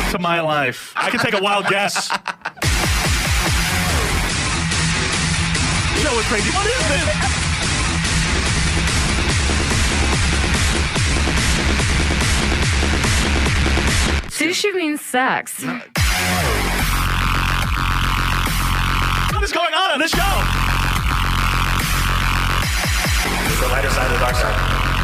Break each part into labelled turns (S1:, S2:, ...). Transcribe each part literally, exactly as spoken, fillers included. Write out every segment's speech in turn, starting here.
S1: to my life. I can take a wild guess. Show is crazy. What is this?
S2: Sushi means sex.
S1: What is going on on this show?
S3: It's the lighter side of the dark side.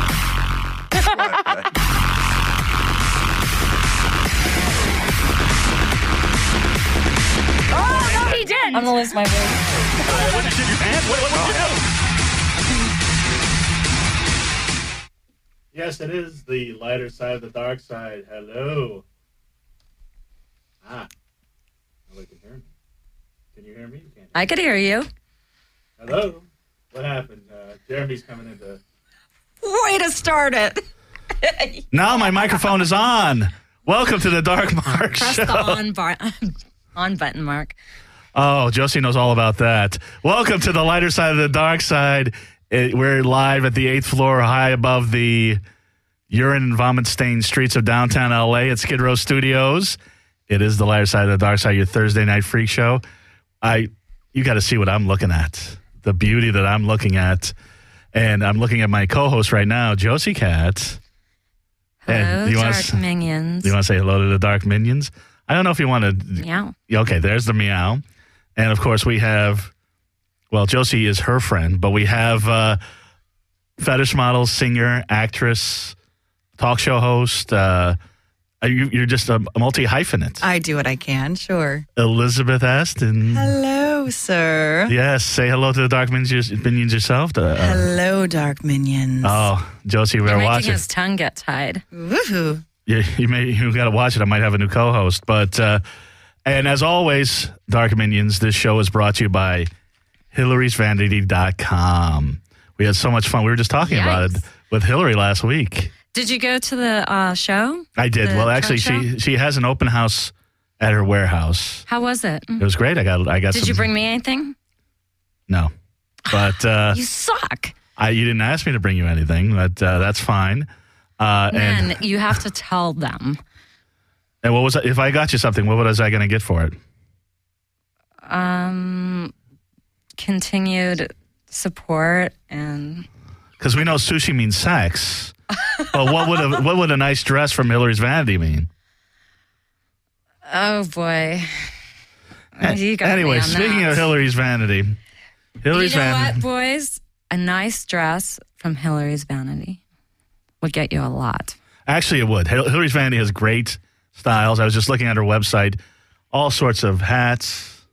S2: Oh, no, he did.
S4: I'm gonna lose my voice.
S1: Uh, what did you shit your pants? What, what, what did you do?
S5: Yes, it is the lighter side of the dark side. Hello. Ah. Nobody can hear me. Can you hear me? You can't hear
S4: I could hear you.
S5: me. Hello. What happened? Uh, Jeremy's coming into...
S4: Way to start it.
S1: Now my microphone is on. Welcome to the Dark Mark
S4: Press
S1: Show.
S4: the on, bar- on button, Mark.
S1: Oh, Josie knows all about that. Welcome to the lighter side of the dark side. It, we're live at the eighth floor, high above the urine and vomit stained streets of downtown L A at Skid Row Studios. It is the lighter side of the dark side, your Thursday night freak show. I, you got to see what I'm looking at, the beauty that I'm looking at, and I'm looking at my co-host right now, Josie Cat.
S4: Hello,
S1: And you
S4: dark
S1: wanna,
S4: minions.
S1: You want to say hello to the dark minions? I don't know if you want to.
S4: Meow.
S1: Okay, there's the meow. And, of course, we have, well, Josie is her friend, but we have uh, fetish model, singer, actress, talk show host. Uh, you, you're just a, a multi-hyphenate.
S6: I do what I can, sure.
S1: Elizabeth Aston.
S6: Hello, sir.
S1: Yes, say hello to the dark minions, minions yourself. Uh,
S6: Hello, dark minions.
S1: Oh, Josie, we
S4: You're
S1: better
S4: making
S1: watch it.
S4: his tongue get tied.
S6: Woohoo.
S1: You, you may you got to watch it. I might have a new co-host, but uh, and as always, Dark Minions, this show is brought to you by Hillary's Vanity dot com. We had so much fun. We were just talking
S4: Yikes.
S1: about it with Hillary last week.
S4: Did you go to the uh, show?
S1: I did.
S4: The
S1: Well, actually,
S4: trunk
S1: she she has an open house at her warehouse.
S4: How was it?
S1: It was great. I got I got.
S4: Did
S1: some,
S4: you bring me anything?
S1: No, but uh,
S4: You suck.
S1: I you didn't ask me to bring you anything, but uh, that's fine. Uh,
S4: Man,
S1: and
S4: you have to tell them.
S1: and what was if I got you something? What was I going to get for it?
S4: Um, continued support and
S1: Because we know sushi means sex. But what would a what would a nice dress from Hillary's Vanity mean?
S4: oh boy. You got
S1: Anyway,
S4: me on
S1: speaking
S4: that.
S1: of Hillary's Vanity, Hillary's
S4: you know
S1: Vanity.
S4: what, boys? A nice dress from Hillary's Vanity would get you a lot.
S1: Actually, it would. Hil- Hillary's Vanity has great styles. I was just looking at her website. All sorts of hats,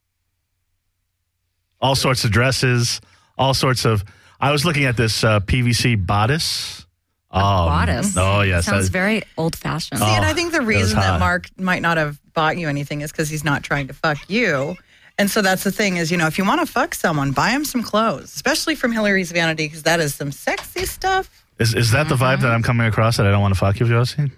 S1: all sorts of dresses, all sorts of. I was looking at this uh, P V C bodice. Um,
S4: Bodice.
S1: Oh yes,
S4: Sounds
S1: I-
S4: very old-fashioned.
S6: See, and
S1: Oh,
S6: I think the
S1: that was
S6: reason
S1: hot.
S6: that Mark might not have bought you anything is because he's not trying to fuck you. And so that's the thing is, you know, if you want to fuck someone, buy him some clothes, especially from Hillary's Vanity, because that is some sexy stuff.
S1: Is is that the vibe that I'm coming across that I don't want to fuck you, Josie?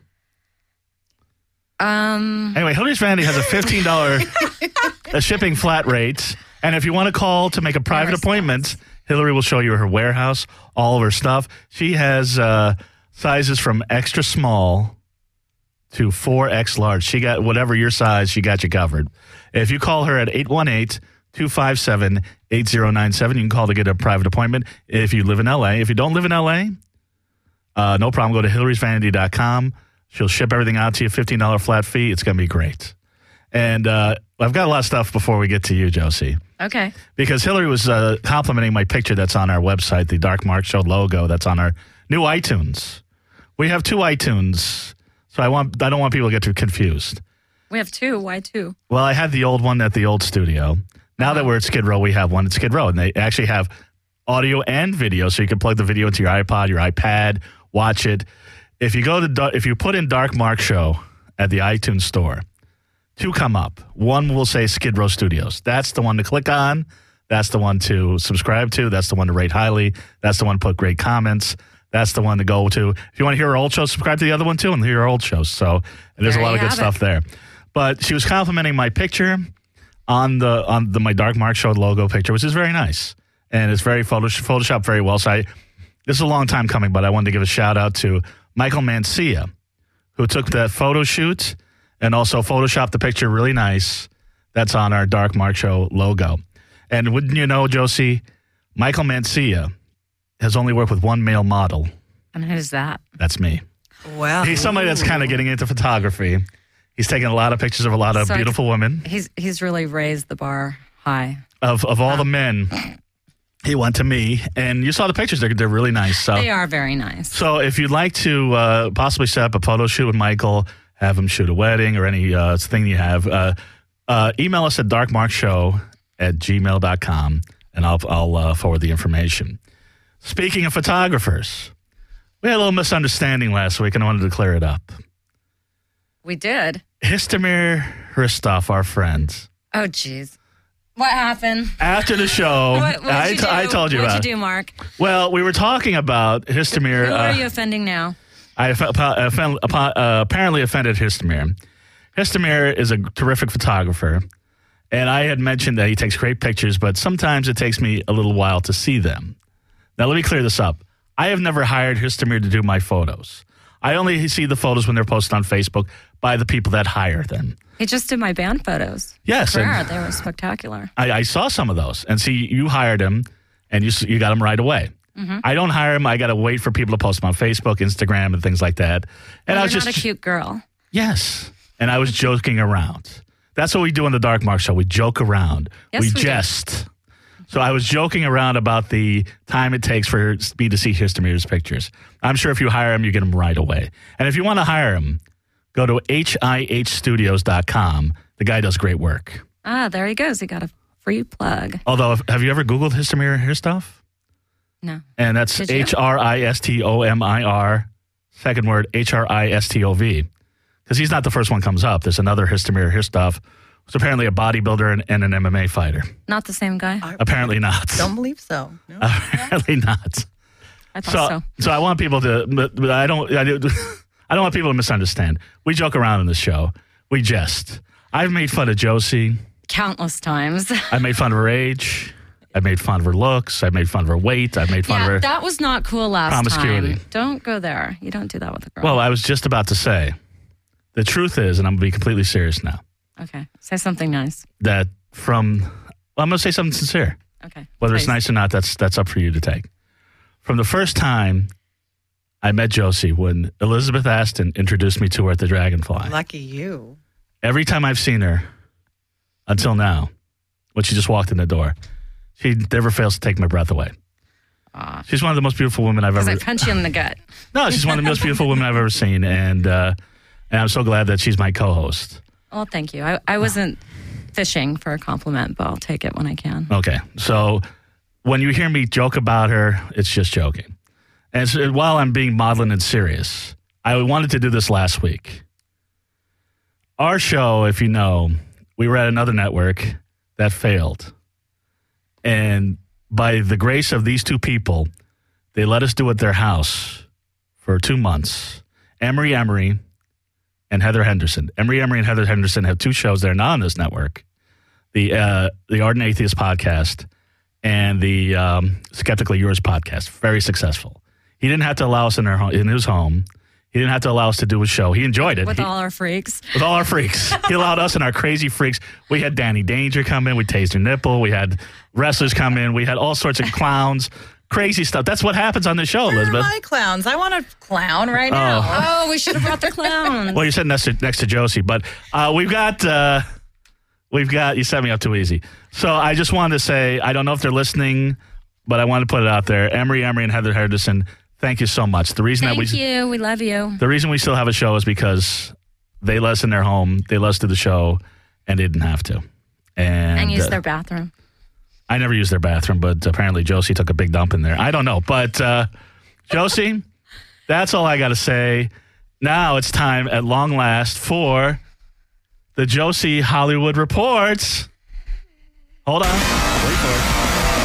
S4: Um,
S1: Anyway, Hillary's Vanity has a fifteen dollars a shipping flat rate. And if you want to call to make a private appointment, Hillary will show you her warehouse, all of her stuff. She has uh, sizes from extra small to four X large. She got whatever your size, she got you covered. If you call her at eight one eight, two five seven, eight zero nine seven, you can call to get a private appointment. If you live in L A, if you don't live in L A, uh, no problem. Go to Hillary's Vanity dot com. She'll ship everything out to you, fifteen dollars flat fee. It's going to be great. And uh, I've got a lot of stuff before we get to you, Josie.
S4: okay.
S1: Because Hillary was uh, complimenting my picture that's on our website, the Dark Mark Show logo that's on our new iTunes. We have two iTunes, so I want I don't want people to get too confused.
S4: We have two. Why two?
S1: Well, I had the old one at the old studio. Now that we're at Skid Row, we have one at Skid Row, and they actually have audio and video, so you can plug the video into your iPod, your iPad, watch it. If you go to Dar- if you put in Dark Mark Show at the iTunes store, two come up. One will say Skid Row Studios. That's the one to click on. That's the one to subscribe to. That's the one to rate highly. That's the one to put great comments. That's the one to go to. If you want to hear our old shows, subscribe to the other one too and hear our old shows. So there's
S4: There
S1: a lot
S4: you
S1: of good
S4: have
S1: stuff
S4: it.
S1: there. But she was complimenting my picture on the on the my Dark Mark Show logo picture, which is very nice. And it's very photosh- photoshopped very well. So I, this is a long time coming, but I wanted to give a shout out to Michael Mancia, who took that photo shoot and also Photoshop the picture really nice. That's on our Dark Mark Show logo. And wouldn't you know, Josie, Michael Mancia has only worked with one male model.
S4: And who's that?
S1: That's me.
S6: Wow.
S1: He's somebody that's kind of getting into photography. He's taking a lot of pictures of a lot of
S4: So I-
S1: beautiful women.
S4: He's he's really raised the bar high.
S1: Of of all the men, he went to me, and you saw the pictures. They're, they're really nice. So,
S4: They are very nice.
S1: so if you'd like to uh, possibly set up a photo shoot with Michael, have him shoot a wedding or any uh, thing you have, uh, uh, email us at darkmarkshow at gmail dot com, and I'll, I'll uh, forward the information. Speaking of photographers, we had a little misunderstanding last week, and I wanted to clear it up.
S4: We did.
S1: Histamir Hristov, our friend,
S4: Oh, jeez. What happened?
S1: after the show,
S4: What, what
S1: I,
S4: did you
S1: t-
S4: do?
S1: I told you
S4: What'd
S1: about
S4: you
S1: it.
S4: do, Mark?
S1: Well, we were talking about Histamir.
S4: Who
S1: uh,
S4: are you offending now?
S1: I off- offend- uh, apparently offended Histamir. Histamir is a terrific photographer, and I had mentioned that he takes great pictures, but sometimes it takes me a little while to see them. Now, let me clear this up. I have never hired Histamir to do my photos. I only see the photos when they're posted on Facebook by the people that hire them.
S4: He just did my band photos.
S1: Yes,
S4: Rare.
S1: and
S4: They were spectacular.
S1: I, I saw some of those. And see, you hired him, and you s- you got him right away.
S4: Mm-hmm.
S1: I don't hire him. I got to wait for people to post them on Facebook, Instagram, and things like that. And
S4: Well,
S1: I was
S4: you're
S1: just
S4: not a cute girl.
S1: Yes. And I was joking around. That's what we do in the Dark Mark Show. We joke around.
S4: Yes,
S1: we
S4: we do.
S1: jest. So I was joking around about the time it takes for me to see Histamir's pictures. I'm sure if you hire him, you get him right away. And if you want to hire him, go to H I H studios dot com. The guy does great work.
S4: Ah, there he goes. He got a free plug.
S1: Although, if- have you ever Googled Histamir hair stuff?
S4: No.
S1: And that's
S4: Did you?
S1: H R I S T O M I R, second word, H R I S T O V. Because he's not the first one comes up. There's another Histamir hair stuff who's apparently a bodybuilder and, and an M M A fighter.
S4: Not the same guy?
S6: I
S1: Apparently not.
S6: don't believe so. No.
S1: Apparently not.
S4: I thought
S1: So,
S4: so.
S1: so I want people to, but, but I don't, I, do- I don't want people to misunderstand. We joke around in this show. We jest. I've made fun of Josie.
S4: Countless times.
S1: I made fun of her age. I made fun of her looks. I made fun of her weight. I made fun
S4: Yeah,
S1: of her.
S4: that was not cool last
S1: promiscuity.
S4: time. Don't go there. You don't do that with a girl.
S1: Well, I was just about to say, the truth is, and I'm going to be completely serious now,
S4: okay. Say something nice.
S1: that from, well, I'm going to say something sincere.
S4: Okay.
S1: Whether it's
S4: Please.
S1: nice or not, that's that's up for you to take. From the first time I met Josie, when Elizabeth Aston introduced me to her at the Dragonfly,
S6: Lucky you.
S1: every time I've seen her until now, when she just walked in the door, she never fails to take my breath away.
S4: Aw.
S1: She's one of the most beautiful women I've
S4: Because
S1: ever.
S4: I punch you in the gut.
S1: No, she's one of the most beautiful women I've ever seen, and uh, and I'm so glad that she's my co-host.
S4: Well, thank you. I, I wasn't fishing for a compliment, but I'll take it when I can.
S1: Okay, so when you hear me joke about her, it's just joking. And so, while I'm being maudlin and serious, I wanted to do this last week. Our show, if you know, we were at another network that failed. And by the grace of these two people, they let us do it at their house for two months. Emery Emery and Heather Henderson. Emery Emery and Heather Henderson have two shows. They're not on this network. The uh, the Ardent Atheist podcast and the um, Skeptically Yours podcast. Very successful. He didn't have to allow us in, our, in his home. He didn't have to allow us to do his show. He enjoyed it.
S4: With
S1: He-
S4: all our freaks.
S1: with all our freaks. He allowed us and our crazy freaks. We had Danny Danger come in. We tased her nipple. We had wrestlers come in. We had all sorts of clowns. Crazy stuff. That's what happens on this show,
S6: Where are
S1: Elizabeth.
S6: my clowns? I want a clown right now.
S4: Oh, we should have brought the clown.
S1: Well, you're sitting next to, next to Josie, but uh, we've got, uh, we've got, you set me up too easy. So I just wanted to say, I don't know if they're listening, but I wanted to put it out there. Emery, Emery, and Heather Henderson, thank you so much. The reason
S4: Thank
S1: that we,
S4: you. We love you.
S1: the reason we still have a show is because they let us in their home, they let us do the show, and they didn't have to. And,
S4: And use
S1: uh,
S4: their bathroom.
S1: I never used their bathroom, but apparently Josie took a big dump in there. I don't know. But uh, Josie, that's all I got to say. Now it's time at long last for the Josie Hollywood Reports. Hold on. Wait for it.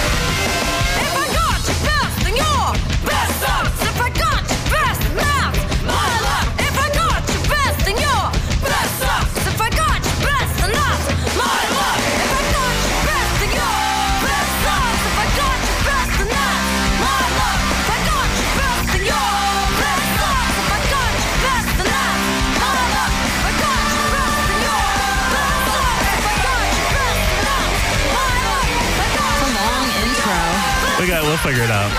S7: If I got your best, then you're best sucks. If I got your best, that's my luck. If I got your best, then you're best sucks. If I got your best, then that's my luck. If I got your best, then you're best sucks. If I got your best, then that's my luck. If I got your best, then you're best sucks. If I got your best, then that's my luck. If I got your best,
S1: We got. We'll figure it out.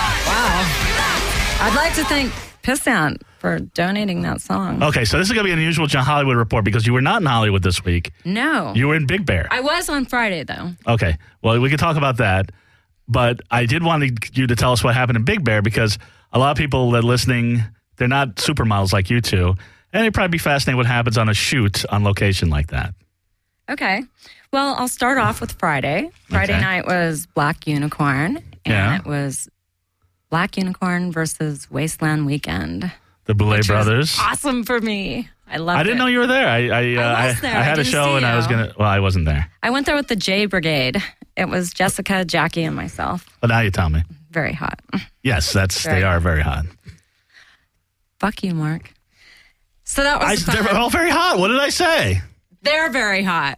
S4: Wow. I'd like to thank Pissant for donating that song.
S1: Okay, so this is going to be an unusual John Hollywood report because you were not in Hollywood this week.
S4: No.
S1: You were in Big Bear.
S4: I was on Friday, though.
S1: Okay. Well, we could talk about that. But I did want you to tell us what happened in Big Bear because a lot of people that are listening, they're not supermodels like you two. And they'd probably be fascinated what happens on a shoot on location like that.
S4: Okay. Well, I'll start off with Friday. Friday
S1: Okay.
S4: night was Black Unicorn. And
S1: Yeah.
S4: it was Black Unicorn versus Wasteland Weekend.
S1: The Boulay
S4: which was
S1: Brothers.
S4: awesome for me. I loved it.
S1: I didn't know you were there. I I, uh,
S4: I was there.
S1: I,
S4: I
S1: had a
S4: didn't
S1: show
S4: see
S1: and I was
S4: you.
S1: going to, well, I wasn't there.
S4: I went there with the J Brigade. It was Jessica, Jackie, and myself.
S1: But now you tell me.
S4: Very hot.
S1: Yes, that's
S4: Very
S1: they are very hot.
S4: Fuck you, Mark. So that
S1: I,
S4: was fun.
S1: they're all very hot. What did I say?
S4: They're very hot.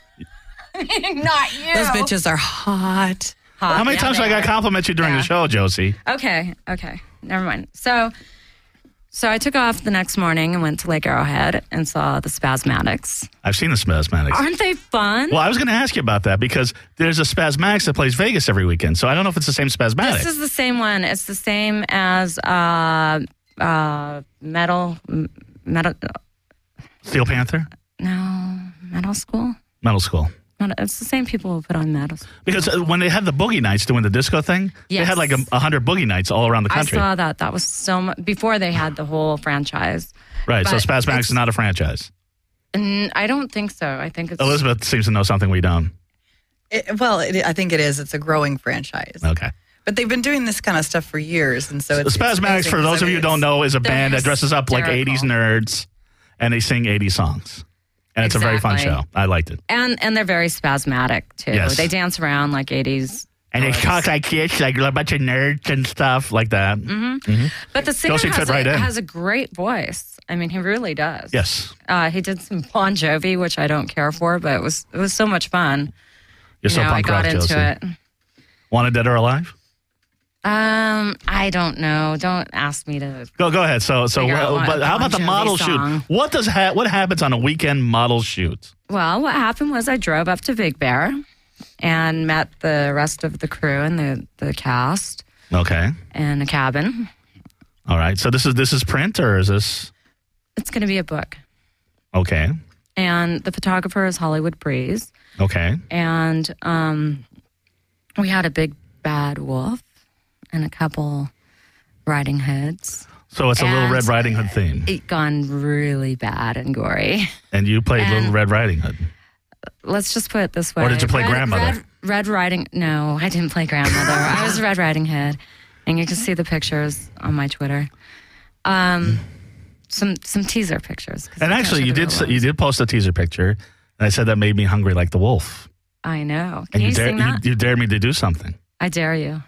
S4: Not you.
S6: Those bitches are hot.
S4: Hot.
S1: How many
S4: Yeah,
S1: times
S4: they
S1: I got
S4: are.
S1: compliment you during
S4: Yeah.
S1: the show, Josie?
S4: Okay, okay. Never mind. So so I took off the next morning and went to Lake Arrowhead and saw the Spasmatics.
S1: I've seen the Spasmatics.
S4: Aren't they fun?
S1: Well, I was going to ask you about that because there's a Spasmatics that plays Vegas every weekend. So I don't know if it's the same Spasmatics.
S4: This is the same one. It's the same as uh, uh, Metal, m- Metal,
S1: Steel Panther?
S4: no, Metal School?
S1: Metal School.
S4: Not, it's the same people who put on Metal School.
S1: Because uh, when they had the Boogie Nights doing the disco thing, they
S4: Yes.
S1: had like a, a hundred Boogie Nights all around the country.
S4: I saw that. That was so much, before they had the whole franchise.
S1: right. So
S4: but
S1: Spasmatics
S4: it's-
S1: is not a franchise.
S4: And I don't think so. I think it's...
S1: Elizabeth seems to know something we don't.
S6: It, well, it, I think it is. It's a growing franchise.
S1: Okay.
S6: But they've been doing this kind of stuff for years, and so it's
S1: Spasmatics,
S6: it's
S1: for
S6: amazing.
S1: those of you who don't know, is a
S4: They're
S1: band that dresses up like
S4: hysterical.
S1: eighties nerds and they sing eighties songs. And it's a very fun
S4: Exactly.
S1: show. I liked it.
S4: And and they're very spasmatic, too.
S1: Yes.
S4: They dance around like eighties.
S1: And they
S4: boys.
S1: talk like kids, like a bunch of nerds and stuff like that.
S4: Mm-hmm. But the singer
S1: Josie
S4: has,
S1: fit right
S4: a,
S1: in.
S4: has a great voice. I mean, he really does.
S1: Yes.
S4: Uh, he did some Bon Jovi, which I don't care for, but it was it was so much fun.
S1: You're so
S4: you know, I
S1: punk
S4: got
S1: rock,
S4: into
S1: Josie.
S4: it.
S1: Wanted Dead or Alive?
S4: Um, I don't know. Don't ask me to.
S1: Go go ahead. So so
S4: Figure out
S1: well,
S4: what
S1: but how
S4: Bon
S1: about the
S4: Jovi
S1: model
S4: song.
S1: shoot? What does ha- what happens on a weekend model shoot?
S4: Well, what happened was I drove up to Big Bear and met the rest of the crew and the the cast
S1: Okay.
S4: in a cabin.
S1: All right. So this is this is print or is this
S4: It's going to be a book.
S1: okay?
S4: And the photographer is Hollywood Breeze.
S1: Okay.
S4: And um, we had a big bad wolf and a couple riding hoods.
S1: So it's a Little
S4: And-
S1: Red Riding Hood theme,
S4: It gone really bad and gory.
S1: and you played
S4: and-
S1: Little Red Riding Hood.
S4: Let's just put it this way.
S1: Or did you play
S4: Red,
S1: grandmother?
S4: Red, Red Riding. No, I didn't play grandmother. I was Red Riding Hood, and you can see the pictures on my Twitter. Um, some some teaser pictures. 'cause
S1: And
S4: I can't
S1: actually,
S4: show
S1: you
S4: the
S1: did
S4: real
S1: you
S4: ones.
S1: did post a teaser picture, and I said that made me hungry like the wolf.
S4: I know.
S1: And
S4: Can you,
S1: you, dare,
S4: sing
S1: you,
S4: that?
S1: you dared me to do something.
S4: I dare you.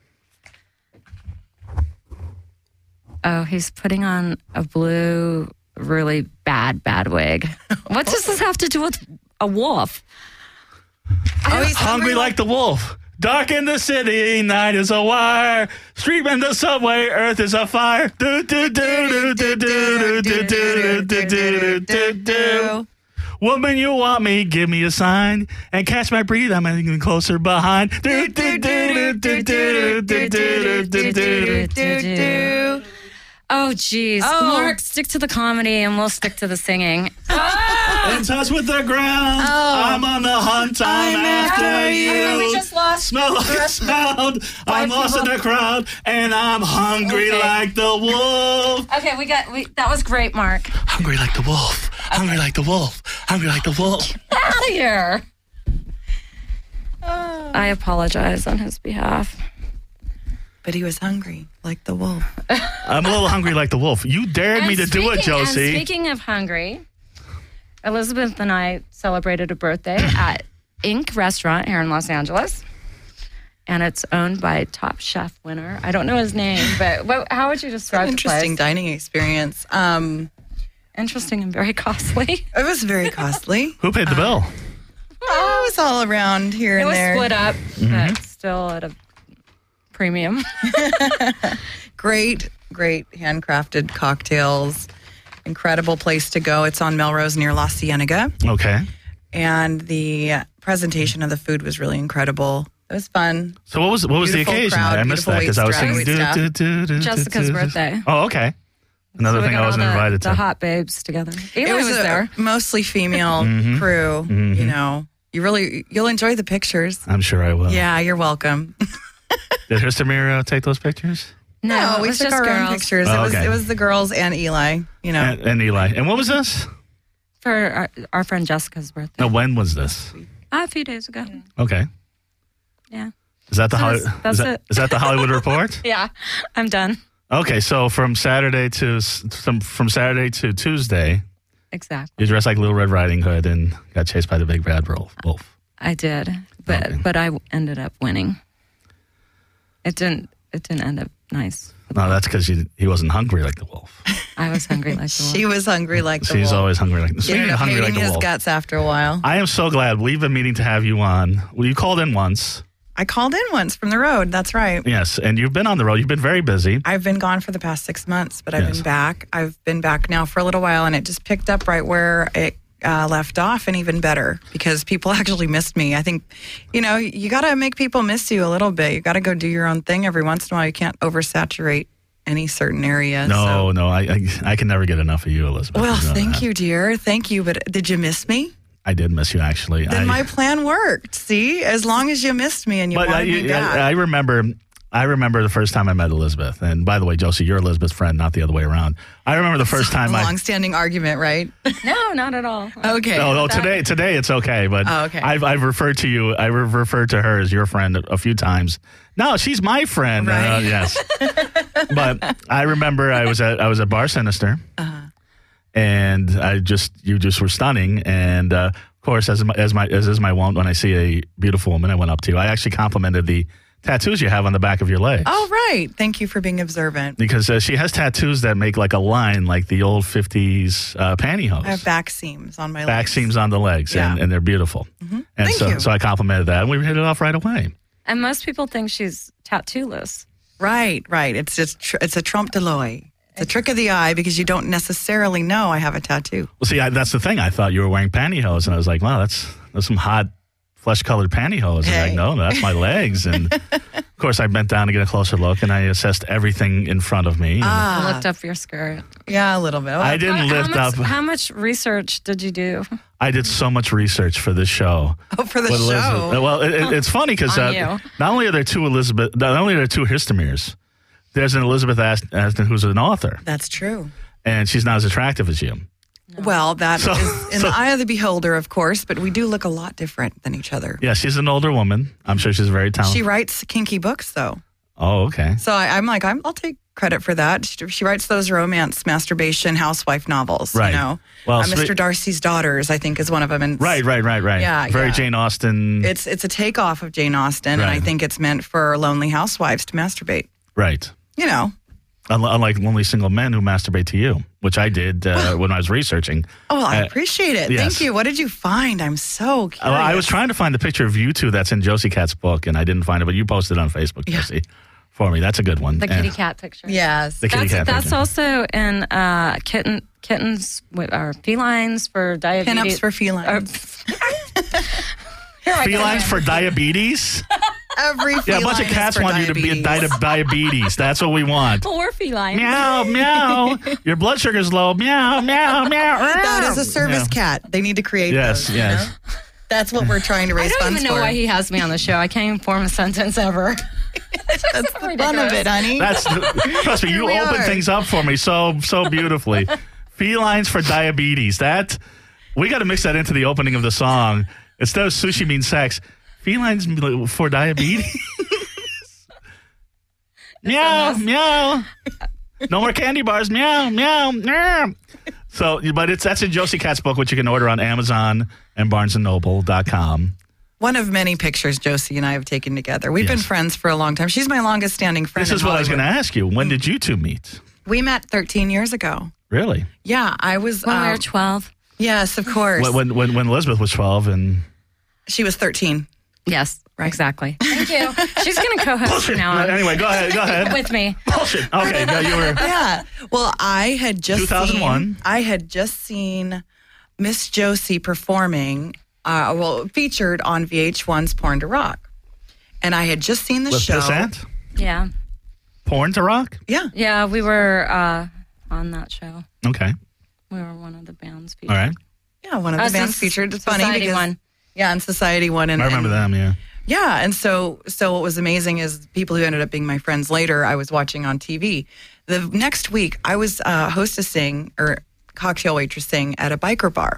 S4: Oh, he's putting on a blue, really bad, bad wig. What does this have to do with a wolf?
S6: Oh, he's
S1: Hungry like the wolf. Dark in the city, night is a wire. Street in the subway, earth is a fire. Do do do do do do do do do do do do do. Woman, you want me? Give me a sign and catch my breath. I'm getting closer behind. Do do do do do do do do do do do.
S4: Oh, geez.
S6: Oh.
S4: Mark, stick to the comedy and we'll stick to the singing.
S1: In touch with the ground. I'm on the hunt. I'm, after you.
S4: we just lost.
S1: Smell like a sound. I'm lost in the crowd, and I'm hungry
S4: Okay.
S1: like the wolf.
S4: Okay, we got, we, that was great, Mark.
S1: Hungry like the wolf. Hungry like the wolf. Hungry like the wolf.
S4: Out of here. I apologize on his behalf.
S6: But he was hungry like the wolf.
S1: I'm a little hungry like the wolf. You dared me
S4: And
S1: to do it,
S4: speaking- and
S1: Josie.
S4: speaking of hungry, Elizabeth and I celebrated a birthday at Ink Restaurant here in Los Angeles. And it's owned by Top Chef winner. I don't know his name, but what, how would you describe the
S6: Interesting
S4: place?
S6: dining experience. Um,
S4: Interesting and very costly.
S6: it was very costly.
S1: Who paid the bill?
S6: Oh, it was all around here
S4: It
S6: and
S4: was
S6: there.
S4: split up, but still at a premium.
S6: Great, great handcrafted cocktails. Incredible place to go. It's on Melrose near La Cienega.
S1: Okay.
S6: And the presentation of the food was really incredible. It was fun.
S1: So what was what was the
S6: Beautiful
S1: occasion?
S6: crowd,
S1: I missed
S6: beautiful
S1: that because I was singing.
S6: waitress.
S1: Do, do, do, do,
S4: Jessica's
S1: do, do.
S4: birthday.
S1: Oh, okay. Another
S4: So we
S1: thing
S4: got
S1: I wasn't
S4: all the,
S1: invited
S4: the
S1: to.
S4: hot babes together. Eli
S6: It
S4: was,
S6: was, a
S4: there.
S6: mostly female
S1: Mhm.
S6: crew.
S1: Mhm.
S6: You know, you really you'll enjoy the pictures.
S1: I'm sure I will.
S6: Yeah, you're welcome.
S1: Did Histamir uh, take those pictures?
S4: No, it
S6: we
S4: was
S6: took
S4: just
S6: our
S4: girls.
S6: own pictures.
S1: Oh,
S6: it was
S1: okay.
S6: it was the girls and Eli. You know,
S1: And, and Eli. And what was this?
S4: For our, our friend Jessica's birthday.
S1: No, when was this?
S4: A few days ago.
S1: Okay.
S4: Yeah.
S1: Is that the
S4: So
S1: Holly-
S4: that's- that's
S1: is, that,
S4: it.
S1: is that the Hollywood Report?
S4: Yeah, I'm done.
S1: Okay, so from Saturday to s- from, from Saturday to Tuesday,
S4: Exactly.
S1: you dressed like Little Red Riding Hood and got chased by the big bad wolf. wolf.
S4: I did, but
S1: Okay.
S4: but I ended up winning. It didn't. It didn't end up nice.
S1: No, that's because he wasn't hungry like the wolf.
S4: I was hungry like the wolf.
S6: she was hungry like the
S1: She's
S6: wolf.
S1: always hungry like the
S6: She ended
S1: speaking of
S6: up
S1: hungry like
S6: hating
S1: the
S6: his
S1: wolf.
S6: guts after a while.
S1: I am so glad we've been meaning to have you on. Well, you called in once.
S6: I called in once from the road. That's right.
S1: Yes, and you've been on the road. You've been very busy.
S6: I've been gone for the past six months, but I've
S1: Yes.
S6: been back. I've been back now for a little while, and it just picked up right where it uh, left off, and even better because people actually missed me. I think, you know, you got to make people miss you a little bit. You got to go do your own thing every once in a while. You can't oversaturate any certain area.
S1: No,
S6: so.
S1: no, I, I I can never get enough of you, Elizabeth.
S6: Well,
S1: You know
S6: thank
S1: that.
S6: you, dear. Thank you. But did you miss me?
S1: I did miss you, actually.
S6: Then
S1: I,
S6: my plan worked. See, as long as you missed me and you
S1: But I,
S6: wanted me back.
S1: I, I remember, I remember the first time I met Elizabeth. And by the way, Josie, you're Elizabeth's friend, not the other way around. I remember the first time
S6: a
S1: I.
S6: long-standing argument, right?
S4: no, not at all.
S6: Okay.
S1: No, no. Today, today it's okay. But
S6: Oh, okay.
S1: I've I've referred to you. I have referred to her as your friend a, a few times. No, she's my friend. Uh,
S6: Right.
S1: yes. But I remember I was at I was at Bar Sinister,
S6: Uh-huh.
S1: and I just you just were stunning. And uh, of course, as my, as my as is my wont, when I see a beautiful woman, I went up to you. I actually complimented the tattoos you have on the back of your legs.
S6: Oh, right. Thank you for being observant.
S1: Because uh, she has tattoos that make like a line, like the old fifties uh, pantyhose.
S6: I have back seams on my
S1: Back
S6: legs.
S1: seams on the legs, and,
S6: Yeah.
S1: and they're beautiful. And
S6: Thank
S1: so,
S6: you.
S1: so I complimented that, and we hit it off right away.
S4: And most people think she's tattoo-less.
S6: Right, right. It's just tr- it's a trompe l'oeil. It's a trick of the eye because you don't necessarily know I have a tattoo.
S1: Well, see, I, that's the thing. I thought you were wearing pantyhose, and I was like, wow, that's that's some hot flesh-colored pantyhose. And
S6: Hey.
S1: like, no, that's my legs. And of course, I bent down to get a closer look, and I assessed everything in front of me. And
S6: Ah.
S4: I looked up your skirt.
S6: Yeah, a little bit.
S1: I didn't
S4: How-
S1: lift
S4: how much,
S1: up.
S4: How much research did you do?
S1: I did so much research for this show.
S6: Oh, for the
S1: With Elizabeth.
S6: show.
S1: Well, it, it, it's funny because
S4: On
S1: uh,
S4: you.
S1: not only are there two Elizabeth, not only are there two Histamirs, there's an Elizabeth Ast- Aston who's an author,
S6: That's true.
S1: and she's not as attractive as you.
S6: Well, that is
S1: So-
S6: in
S1: so-
S6: the eye of the beholder, of course, but we do look a lot different than each other.
S1: Yeah, she's an older woman. I'm sure she's very talented.
S6: She writes kinky books, though.
S1: oh, okay.
S6: So I, I'm like, I'm, I'll take credit for that. She, she writes those romance, masturbation, housewife novels.
S1: Right.
S6: You know,
S1: Well,
S6: uh,
S1: spe-
S6: Mister Darcy's Daughters, I think, is one of them. And
S1: Right, right, right, right.
S6: Yeah,
S1: Very
S6: yeah.
S1: Jane Austen.
S6: It's it's a takeoff of Jane Austen, and I
S1: Right.
S6: think it's meant for lonely housewives to masturbate.
S1: right.
S6: You know.
S1: Unli- Unlike lonely single men who masturbate to you, which I did uh, when I was researching.
S6: Oh, well, I
S1: Uh,
S6: appreciate it.
S1: yes.
S6: Thank you. What did you find? I'm so curious.
S1: Uh, I was trying to find the picture of you two that's in Josie Cat's book, and I didn't find it, but you posted it on Facebook,
S6: Yeah.
S1: Josie, for me. That's a good one.
S4: The
S1: And
S4: kitty cat picture.
S6: Yes.
S1: The kitty
S4: That's,
S1: cat
S4: that's
S1: picture.
S4: also in uh, kitten kittens with, or felines for diabetes.
S6: Pinups for felines.
S1: Felines for diabetes?
S6: Every
S1: Yeah, a bunch of
S6: feline is
S1: cats
S6: for
S1: want you to be a
S6: diabetes.
S1: di- diabetes. That's what we want.
S4: Or felines.
S1: Meow, meow. Your blood sugar's low. Meow, meow, meow.
S6: That is a service
S1: Yeah.
S6: cat. They need to create
S1: Yes,
S6: those. you
S1: yes.
S6: know? That's what we're trying to
S4: I
S6: raise
S4: don't
S6: funds
S4: even know
S6: for.
S4: why he has me on the show. I can't even form a sentence ever.
S6: That's the fun of it, honey.
S1: That's trust me. You
S6: Here we
S1: open
S6: are.
S1: things up for me so so beautifully. Felines for diabetes. That we got to mix that into the opening of the song. Instead of sushi means sex, felines for diabetes. Meow, meow. No more candy bars. Meow, meow, meow. So, but it's that's in Josie Cat's book, which you can order on Amazon and Barnes and Noble dot com.
S6: One of many pictures Josie and I have taken together. We've been
S1: Yes.
S6: friends for a long time. She's my longest standing friend.
S1: This is
S6: in
S1: what I was going to
S6: Hollywood.
S1: ask you. When did you two meet?
S6: We met thirteen years ago.
S1: Really?
S6: Yeah, I was.
S4: When we
S6: uh,
S4: were twelve.
S6: yes, of course.
S1: When, when when when Elizabeth was twelve and
S6: She was thirteen.
S4: Yes, exactly. Thank you. She's going to co-host from now on
S1: anyway, go ahead. Go ahead.
S4: with me.
S1: Bullshit. Okay, no, you were.
S6: Yeah. Well, I had just
S1: two thousand one.
S6: Seen, I had just seen Miss Josie performing. Uh, well, featured on V H one's Porn to Rock, And I had just seen the
S1: With
S6: show.
S1: Pissant?
S4: Yeah.
S1: Porn to Rock?
S6: Yeah.
S4: Yeah, we were uh, on that show.
S1: Okay.
S4: We were one of the bands featured.
S1: All right.
S6: Yeah, one of the
S4: Us
S6: bands
S4: and
S6: featured. It's funny
S4: Society
S6: because
S4: One.
S6: yeah, and Society One. And
S1: I remember
S6: and,
S1: them, yeah.
S6: Yeah, and so so what was amazing is people who ended up being my friends later, I was watching on T V. The next week, I was uh, hostessing or cocktail waitressing at a biker bar.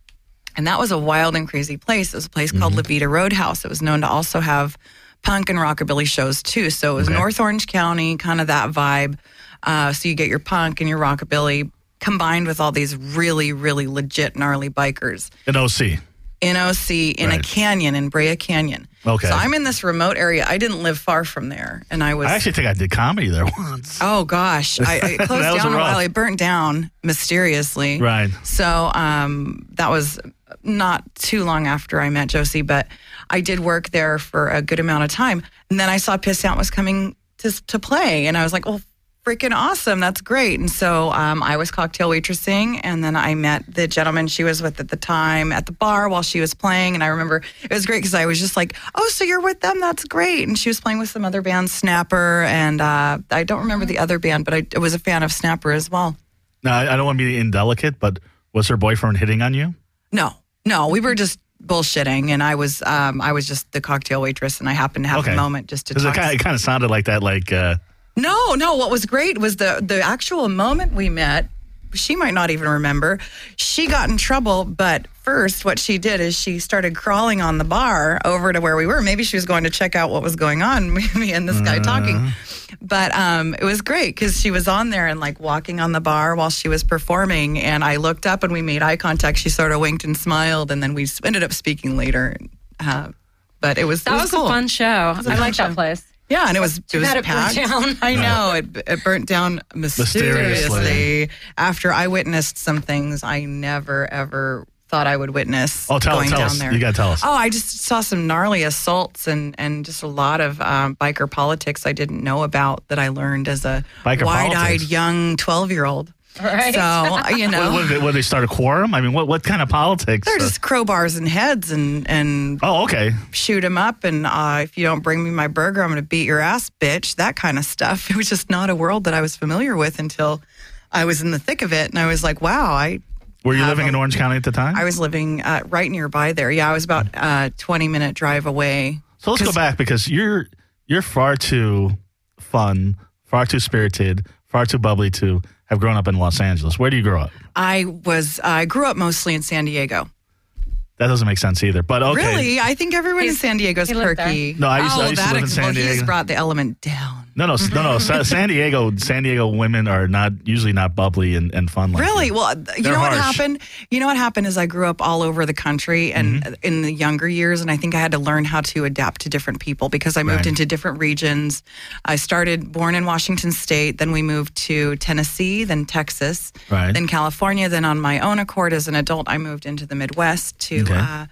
S6: And that was a wild and crazy place. It was a place called La Vida Roadhouse. It was known to also have punk and rockabilly shows too. So it was
S1: Okay.
S6: North Orange County, kind of that vibe. Uh, so you get your punk and your rockabilly combined with all these really, really legit gnarly bikers.
S1: In O C.
S6: In O C, in a
S1: Right.
S6: canyon, in Brea Canyon.
S1: Okay.
S6: So I'm in this remote area. I didn't live far from there. And I was,
S1: I actually think I did comedy there once.
S6: oh gosh, I, I
S1: That
S6: closed
S1: was
S6: down a
S1: rough.
S6: while. It burnt down mysteriously.
S1: Right.
S6: So um, that was not too long after I met Josie, but I did work there for a good amount of time. And then I saw Pissant was coming to, to play. And I was like, well, freaking awesome. That's great. And so um, I was cocktail waitressing. And then I met the gentleman she was with at the time at the bar while she was playing. And I remember it was great because I was just like, oh, so you're with them? That's great. And she was playing with some other band, Snapper. And uh, I don't remember the other band, but I, I was a fan of Snapper as well.
S1: Now, I I don't want to be indelicate, but was her boyfriend hitting on you?
S6: No, no, we were just bullshitting, and I was um, I was just the cocktail waitress, and I happened to have
S1: Okay.
S6: a moment just to
S1: Because it
S6: talk.
S1: kind of, it kind of sounded like that, like, uh,
S6: No, no, what was great was the the actual moment we met. She might not even remember. She got in trouble, but first what she did is she started crawling on the bar over to where we were. Maybe she was going to check out what was going on, me and this guy talking. But um, it was great because she was on there and like walking on the bar while she was performing. And I looked up and we made eye contact. She sort of winked and smiled, and then we ended up speaking later. Uh, but it was
S4: That
S6: it
S4: was,
S6: was, cool.
S4: a fun show. I
S6: a fun
S4: like
S6: show.
S4: that place.
S6: Yeah, and it was it was
S4: bad it burnt
S6: packed.
S4: down.
S6: I know it, it burnt down mysteriously.
S1: Mysteriously.
S6: After I witnessed some things I never ever thought I would witness.
S1: oh, tell,
S6: going
S1: tell
S6: down
S1: us.
S6: there.
S1: You got to tell us.
S6: Oh, I just saw some gnarly assaults and and just a lot of um, biker politics I didn't know about that I learned as a
S1: Biker
S6: wide-eyed
S1: politics?
S6: young twelve-year-old.
S4: Right.
S6: So you know.
S1: What, what, did- what, did they start a quorum? I mean, what, what kind of politics?
S6: They're
S1: Uh,
S6: just crowbars and heads and, and
S1: oh, okay.
S6: shoot him up. And uh, if you don't bring me my burger, I'm going to beat your ass, bitch. That kind of stuff. It was just not a world that I was familiar with until I was in the thick of it. And I was like, wow, I
S1: Were you
S6: have
S1: living in
S6: a-
S1: Orange County at the time?
S6: I was living uh, right nearby there. Yeah, I was about a twenty minute drive away.
S1: so let's go
S6: 'Cause-
S1: back because you're you're far too fun, far too spirited, far too bubbly to have grown up in Los Angeles. Where do you grow up?
S6: I was, I grew up mostly in San Diego.
S1: That doesn't make sense either. But okay.
S6: Really? I think everyone in
S4: He's-
S6: San Diego is
S4: he lived
S6: perky.
S1: No, I used to-
S6: oh,
S1: I used to
S6: that
S1: live in
S6: ex-
S1: San
S6: well, He
S1: Diego.
S6: just brought the element down.
S1: No, no, no, no. Sa- San Diego, San Diego women are not usually not bubbly and, and fun. Like
S6: Really?
S1: that.
S6: Well, th- you
S1: They're
S6: know what
S1: harsh.
S6: happened? You know what happened is I grew up all over the country and
S1: Mm-hmm.
S6: in the younger years, and I think I had to learn how to adapt to different people because I moved
S1: Right.
S6: into different regions. I started born in Washington State, then we moved to Tennessee, then Texas,
S1: Right.
S6: then California. Then on my own accord as an adult, I moved into the Midwest to
S1: Okay.
S6: uh,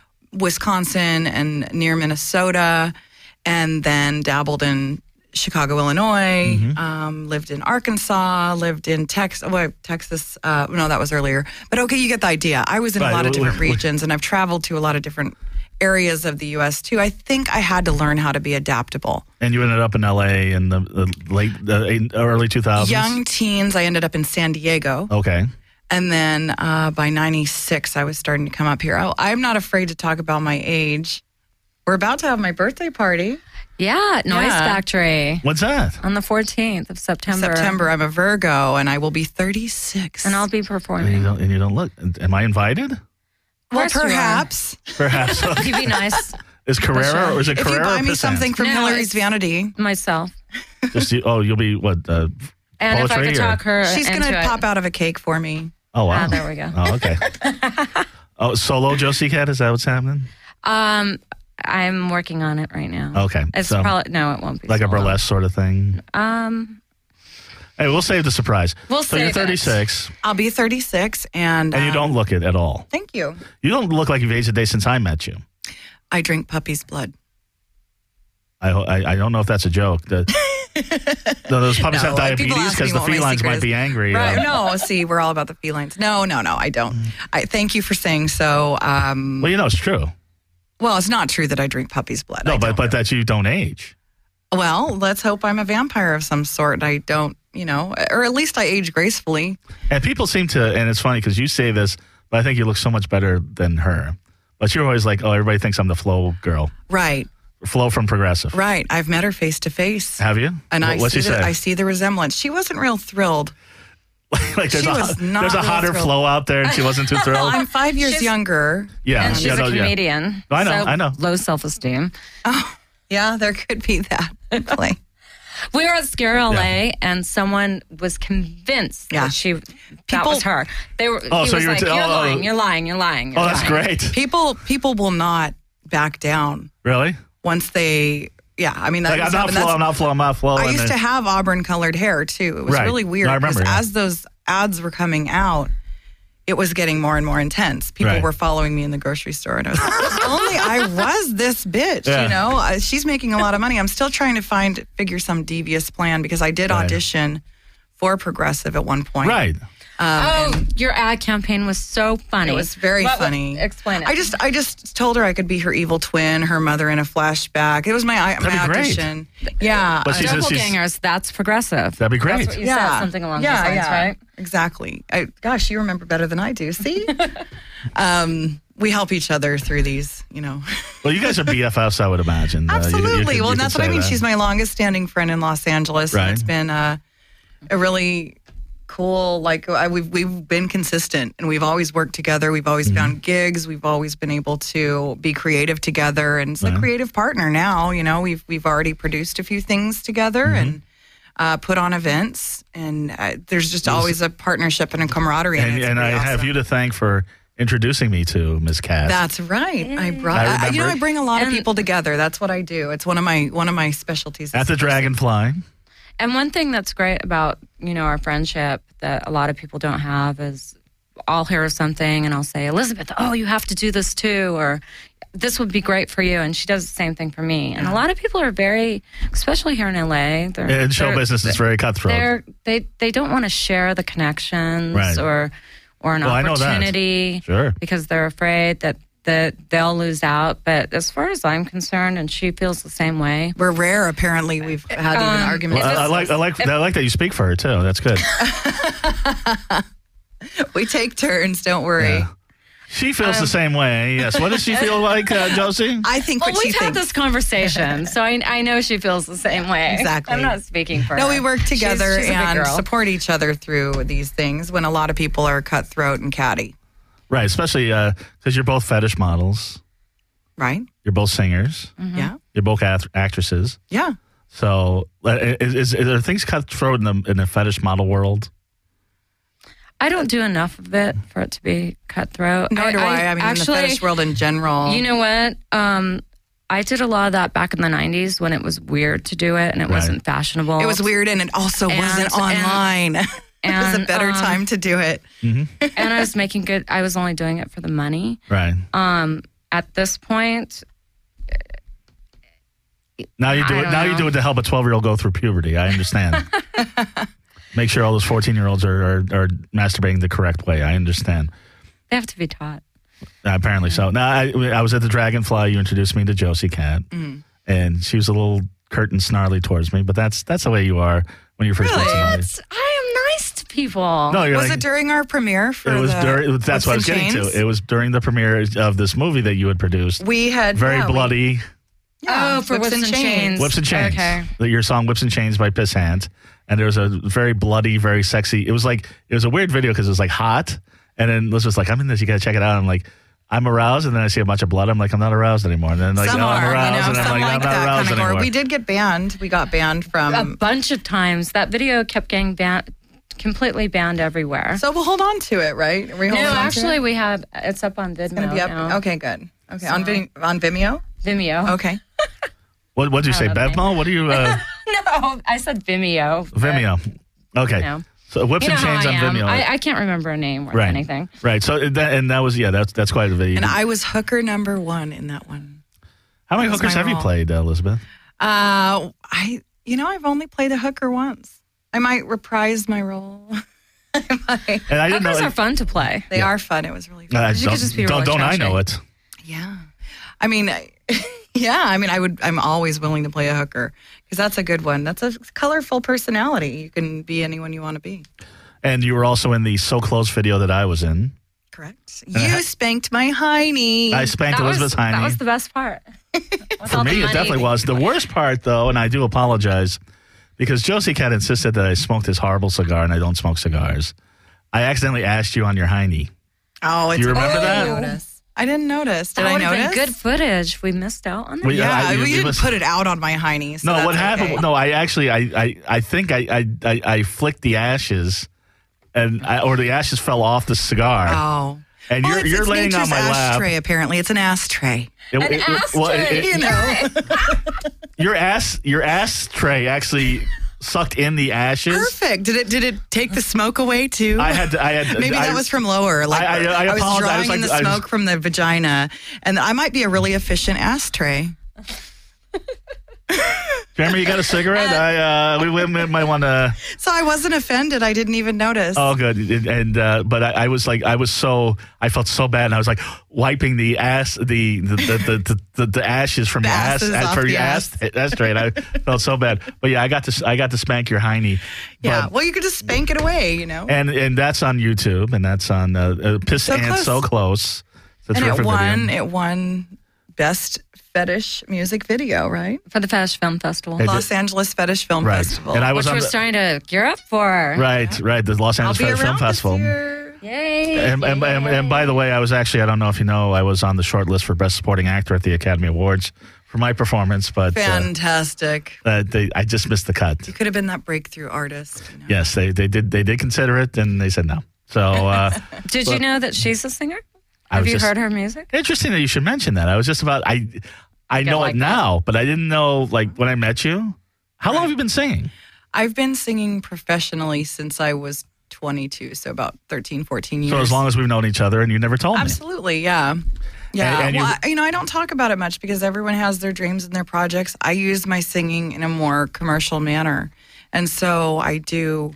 S6: Wisconsin and near Minnesota, and then dabbled in Chicago, Illinois,
S1: Mm-hmm.
S6: um, lived in Arkansas, lived in Texas. Well, Texas, uh, no, that was earlier. But okay, you get the idea. I was in
S1: Right,
S6: a lot of
S1: w-
S6: different
S1: w-
S6: regions, and I've traveled to a lot of different areas of the U S too. I think I had to learn how to be adaptable.
S1: And you ended up in L A in the, the late, the eight- early two thousands.
S6: Young teens, I ended up in San Diego.
S1: Okay.
S6: And then uh, by ninety-six, I was starting to come up here. Oh, I'm not afraid to talk about my age. We're about to have my birthday party.
S4: Yeah, Noise
S6: Yeah.
S4: Factory
S1: What's that?
S4: on the fourteenth of September.
S6: September, I'm a Virgo, and I will be thirty-six.
S4: And I'll be
S1: And you
S4: performing.
S1: don't, and you don't look. Am I invited?
S6: well,
S4: course you are.
S6: perhaps.
S1: Perhaps.
S4: You be nice.
S1: Is Carrera or is it
S6: If
S1: Carrera
S6: you buy
S1: or
S6: me
S1: Pissant?
S6: something from
S4: No,
S6: Hillary's
S4: it's-
S6: Vanity,
S4: Myself.
S1: Just you, oh, you'll be what? Uh,
S4: And if I
S1: Poetry
S4: could
S1: or-
S4: talk her
S6: she's
S4: into
S6: going to
S4: it.
S6: pop out of a cake for me.
S1: oh wow.
S4: Ah, there we go.
S1: Oh okay. Oh, solo Josie Cat. Is that what's happening?
S4: Um, I'm working on it right now.
S1: Okay,
S4: It's
S1: so-
S4: probably no, it won't be
S1: Like a
S4: solo.
S1: burlesque sort of thing.
S4: Um,
S1: Hey, we'll save the surprise.
S4: We'll
S1: so you're
S4: save it.
S1: thirty-six,
S6: I'll be thirty-six, and,
S1: and you
S6: um,
S1: don't look it at all.
S6: Thank you.
S1: You don't look like you've aged a day since I met you.
S6: I drink puppy's blood.
S1: I I, I don't know if that's a joke. The, no, those puppies
S6: No,
S1: have
S6: people
S1: diabetes
S6: ask me
S1: because the
S6: what my
S1: felines
S6: secret
S1: might
S6: is.
S1: be angry.
S6: Right?
S1: Uh,
S6: No, see, we're all about the felines. No, no, no, I don't. I thank you for saying so. Um,
S1: Well, you know it's true.
S6: Well, it's not true that I drink puppy's blood.
S1: No,
S6: I
S1: but
S6: don't.
S1: but that you don't age.
S6: Well, let's hope I'm a vampire of some sort. I don't, you know, or at least I age gracefully.
S1: And people seem to, and it's funny because you say this, but I think you look so much better than her. But you're always like, oh, everybody thinks I'm the Flo girl.
S6: Right.
S1: Flo from Progressive.
S6: Right. I've met her face to face.
S1: Have you?
S6: And
S1: What-
S6: I
S1: what's
S6: see
S1: she
S6: the,
S1: say?
S6: I see the resemblance. She wasn't real thrilled.
S1: like there's
S6: she
S1: a,
S6: was not
S1: there's a
S6: real
S1: hotter
S6: thrilled.
S1: Flo out there, and she wasn't too thrilled.
S6: I'm five years
S4: She's-
S6: younger.
S1: yeah,
S4: And she's
S1: yeah,
S4: a
S1: no, yeah.
S4: comedian.
S1: I know,
S4: so
S1: I know.
S4: Low self-esteem.
S6: Oh, yeah, there could be that in play.
S4: We were at Scare L A,
S1: Yeah.
S4: and someone was convinced
S6: Yeah.
S4: that she that
S6: People-
S4: was her. They were.
S1: Oh,
S4: he
S1: so
S4: was
S1: you were
S4: like,
S1: t-
S4: "You're
S1: oh, oh.
S4: lying. You're lying. You're lying." You're
S1: Oh, that's
S4: lying."
S1: great.
S6: People people will not back down
S1: Really?
S6: once they. Yeah, I mean, that
S1: Like, I'm
S6: was
S1: not
S6: happened.
S1: Flo,
S6: That's-
S1: I'm not Flo, I'm not Flo.
S6: I
S1: and
S6: used
S1: then-
S6: to have auburn colored hair too. It was
S1: Right.
S6: really weird
S1: No, I remember,
S6: because
S1: yeah.
S6: as those ads were coming out, it was getting more and more intense. People
S1: Right.
S6: were following me in the grocery store, and I was like, if only I was this bitch.
S1: Yeah.
S6: You know, uh, she's making a lot of money. I'm still trying to find figure some devious plan because I did
S1: Right.
S6: audition for Progressive at one point.
S1: Right.
S4: Oh, your ad campaign was so funny.
S6: It was very
S4: What- what-
S6: funny.
S4: explain it.
S6: I just, I just told her I could be her evil twin, her mother in a flashback. It was my, my
S1: That'd be great.
S6: audition. Yeah,
S1: But
S6: I-
S1: she's-
S4: Doppelgangers. That's progressive.
S1: That'd be great.
S4: That's what you
S6: yeah,
S4: said. Something along
S6: yeah,
S4: those lines,
S6: yeah,
S4: right?
S6: Exactly. I, gosh, you remember better than I do. See, um, we help each other through these. You know,
S1: Well, you guys are B F Fs, I would imagine. Uh, you- you
S6: absolutely.
S1: could-
S6: well,
S1: you
S6: that's
S1: could
S6: what I
S1: say
S6: mean.
S1: that.
S6: She's my longest standing friend in Los Angeles,
S1: Right.
S6: and it's been uh, a really cool. Like I, we've we've been consistent, and we've always worked together. We've always
S1: Mm-hmm.
S6: found gigs. We've always been able to be creative together, and it's
S1: Right.
S6: a creative partner now. You know, we've we've already produced a few things together,
S1: Mm-hmm.
S6: and. Uh, put on events, and uh, there's just always a partnership and a camaraderie.
S1: And,
S6: it's
S1: and I
S6: pretty
S1: have
S6: awesome.
S1: you to thank for introducing me to Miss Cass.
S6: That's right. I brought.
S1: I
S6: I you know,
S1: remember.
S6: I bring a lot of
S4: And-
S6: people together. That's what I do. It's one of my one of my specialties.
S1: At the Dragonfly.
S4: And one thing that's great about, you know, our friendship that a lot of people don't have is I'll hear something and I'll say, Elizabeth, oh, you have to do this too, or this would be great for you. And she does the same thing for me. And a lot of people are very, especially here in L A, they're,
S1: In show
S4: they're-
S1: business, it's very cutthroat.
S4: They're, they they don't want to share the connections
S1: Right.
S4: or or an
S1: Well, I know that.
S4: opportunity
S1: Sure.
S4: because they're afraid that that they'll lose out. But as far as I'm concerned, and she feels the same way.
S6: We're rare. Apparently, we've had even
S4: Um,
S6: arguments.
S1: Well, I, I like I like I like that you speak for her too. That's good.
S6: We take turns. Don't worry.
S1: Yeah. She feels the same way. Yes. What does she feel like, uh, Josie?
S6: I think
S4: Well,
S6: what she
S4: we've had
S6: thinks.
S4: this conversation, so I, I know she feels the same way.
S6: Exactly.
S4: I'm not speaking for
S6: No,
S4: her.
S6: we work
S4: She's-
S6: together
S4: she's a big
S6: and
S4: girl.
S6: support each other through these things when a lot of people are cutthroat and catty.
S1: Right. Especially because you're both fetish models.
S6: Right?
S1: You're both singers.
S4: Mm-hmm.
S6: Yeah.
S1: You're both act- actresses.
S6: Yeah.
S1: So, uh, is, is, is there things cutthroat in the in the fetish model world?
S4: I don't do enough of it for it to be cutthroat.
S6: Nor do I. I, mean,
S4: actually,
S6: in the fetish world in general.
S4: you know what? Um, I did a lot of that back in the nineties when it was weird to do it and it
S1: Right.
S4: wasn't fashionable.
S6: it was weird, and it also
S4: And-
S6: wasn't
S4: and-
S6: online. it was a
S4: and,
S6: better
S4: um,
S6: time to do it.
S4: and I was making good. I was only doing it for the money.
S1: Right.
S4: Um, at this point,
S1: Now you do
S4: I
S1: it.
S4: don't
S1: Now you
S4: know.
S1: do it to help a twelve year old go through puberty. I understand. Make sure all those fourteen year olds are, are are masturbating the correct way. I understand.
S4: they have to be taught.
S1: Uh, apparently so. Now I, I was at the Dragonfly. You introduced me to Josie Cat,
S6: Mm-hmm.
S1: and she was a little curt and snarly towards me. But that's that's the way you are when you're first meet
S6: Really?
S1: somebody.
S4: It's, I am nice to people.
S1: No, you're
S6: Was
S1: like,
S6: it during our premiere for
S1: it was
S6: the
S1: during. That's what I was
S6: Whips and
S1: getting
S6: Chains?
S1: to. It was during the premiere of this movie that you had produced.
S6: We had
S1: Very
S6: yeah, we-
S1: bloody.
S6: yeah,
S4: Oh, for Whips and Chains.
S1: Whips and Chains.
S4: Okay.
S1: Your song "Whips and Chains" by Piss Hands, and there was a very bloody, very sexy. It was like it was a weird video because it was like hot, and then Liz was like, "I'm in this. You gotta check it out." I'm like, "I'm aroused," and then I see a bunch of blood. I'm like, "I'm not aroused anymore." And then like,
S6: Some
S1: "Oh, I'm
S6: are,
S1: aroused,"
S6: you know,
S1: and I'm
S6: some
S1: like,
S6: like
S1: "I'm not
S6: that
S1: aroused
S6: kind of gore.
S1: anymore."
S6: We did get banned. We got banned
S4: A
S6: from.
S4: bunch of times. That video kept getting banned, completely banned everywhere.
S6: So we'll hold on to it, right? Are we
S4: no,
S6: holding on to
S4: actually,
S6: it?
S4: we have. It's up on Vimeo.
S6: It's gonna be up.
S4: now.
S6: Okay, good. Okay, on Vim- on Vimeo.
S4: Vimeo.
S6: Okay.
S1: What What did you say,
S4: I don't know.
S1: Bevmo? What do you uh,
S4: No, I said Vimeo.
S1: Vimeo? Okay,
S4: No.
S1: so Whips
S4: You know
S1: and
S4: how
S1: Chains
S4: I
S1: on
S4: am.
S1: Vimeo.
S4: I, I can't remember a name or
S1: right,
S4: anything.
S1: right. So that and that was yeah. That's that's quite a video.
S6: And I was hooker number one in that one.
S1: How many
S6: that was
S1: hookers
S6: my
S1: have you
S6: role.
S1: played, uh, Elizabeth?
S6: Uh, I, you know, I've only played a hooker once. I might reprise my role. I might.
S1: And I didn't
S4: Hookers
S1: know.
S4: are fun to play.
S6: They are fun. It was really fun.
S1: Uh,
S4: You could
S1: don't
S4: just be
S1: don't,
S4: really
S1: don't I
S4: trashy.
S1: know it?
S6: Yeah. I mean, yeah, I mean, I would, I'm always willing to play a hooker because that's a good one. That's a colorful personality. You can be anyone you want to be.
S1: And you were also in the So Close video that I was in.
S6: Correct. You spanked my hiney.
S1: I spanked
S4: That was,
S1: Elizabeth's hiney.
S4: that was the best part.
S1: For me, it definitely was. The worst part, though, and I do apologize, because Josie Cat insisted that I smoked this horrible cigar, and I don't smoke cigars. I accidentally asked you on your hiney.
S6: Oh, it's
S1: You remember
S6: I
S1: that?
S6: didn't notice. I didn't notice. Did
S4: That
S6: I
S4: would have
S6: notice?
S4: been good footage. We missed out on that.
S1: We-
S6: Yeah,
S1: I-
S6: we
S1: it
S6: didn't
S1: was-
S6: put it out on my hiney. So
S1: No, what
S6: that's
S1: happened?
S6: okay.
S1: No, I actually, I, I, I think I, I, I, I flicked the ashes, and I, or the ashes fell off the cigar.
S6: Oh.
S1: And
S6: Well,
S1: you're
S6: it's,
S1: you're
S6: it's
S1: laying on
S6: nature's
S1: my lap.
S6: ashtray, apparently. It's an ashtray.
S1: It-
S4: An
S1: it- it- well, it-
S4: ashtray.
S1: it-
S6: You know.
S1: your ass, your ass tray actually sucked in the ashes.
S6: Perfect. Did it did it take the smoke away too?
S1: I had to, I had to,
S6: Maybe
S1: I,
S6: that was from lower. Like
S1: I- I- I
S6: was
S1: apologize.
S6: drawing
S1: I was
S6: in the
S1: like- I was-
S6: smoke from the vagina, and I might be a really efficient ashtray.
S1: Jeremy, you got a cigarette? I uh, we, we might want to.
S6: So I wasn't offended. I didn't even notice.
S1: Oh, good. And, and uh, but I, I was like, I was so, I felt so bad, and I was like wiping the ass, the the the the, the, the ashes from
S6: The
S1: your ass,
S6: asses off
S1: for
S6: the
S1: your ass, ashtray. And I felt so bad. But yeah, I got to, I got to spank your hiney.
S6: yeah.
S1: But-
S6: Well, you could just spank it away, you know.
S1: and and that's on YouTube, and that's on uh, uh, Piss
S6: So
S1: and
S6: Close.
S1: So Close. It's a
S6: And it
S1: terrific
S6: won.
S1: video.
S6: It won best fetish music video, right?
S4: For the Fetish Film Festival,
S1: It did.
S6: Los Angeles Fetish Film
S1: Right.
S6: Festival.
S1: And I was
S4: which
S1: on
S4: we're
S1: the,
S4: starting to gear up for.
S1: right, right, the Los
S6: I'll
S1: Angeles
S6: be
S1: Fetish
S6: around
S1: Film Festival.
S6: this year.
S4: Yay.
S1: And, and, and, and by the way, I was actually, I don't know if you know, I was on the short list for Best Supporting Actor at the Academy Awards for my performance, but uh,
S6: Fantastic.
S1: uh, they, I just missed the cut.
S6: You could have been that breakthrough artist. You know?
S1: Yes, they, they did they did consider it, and they said no. So uh,
S4: Did you know that she's a singer?
S1: I
S4: Have
S1: was
S4: you
S1: just-
S4: heard her music?
S1: interesting that you should mention that. I was just about, I I know
S4: like
S1: it
S4: that.
S1: now, but I didn't know, like, when I met you. How long have you been singing?
S6: I've been singing professionally since I was twenty-two, so about thirteen, fourteen years.
S1: So as long as we've known each other, and you never told me.
S6: Absolutely, yeah. Yeah.
S1: And- and
S6: well,
S1: you-
S6: I, you know, I don't talk about it much because everyone has their dreams and their projects. I use my singing in a more commercial manner. And so I do,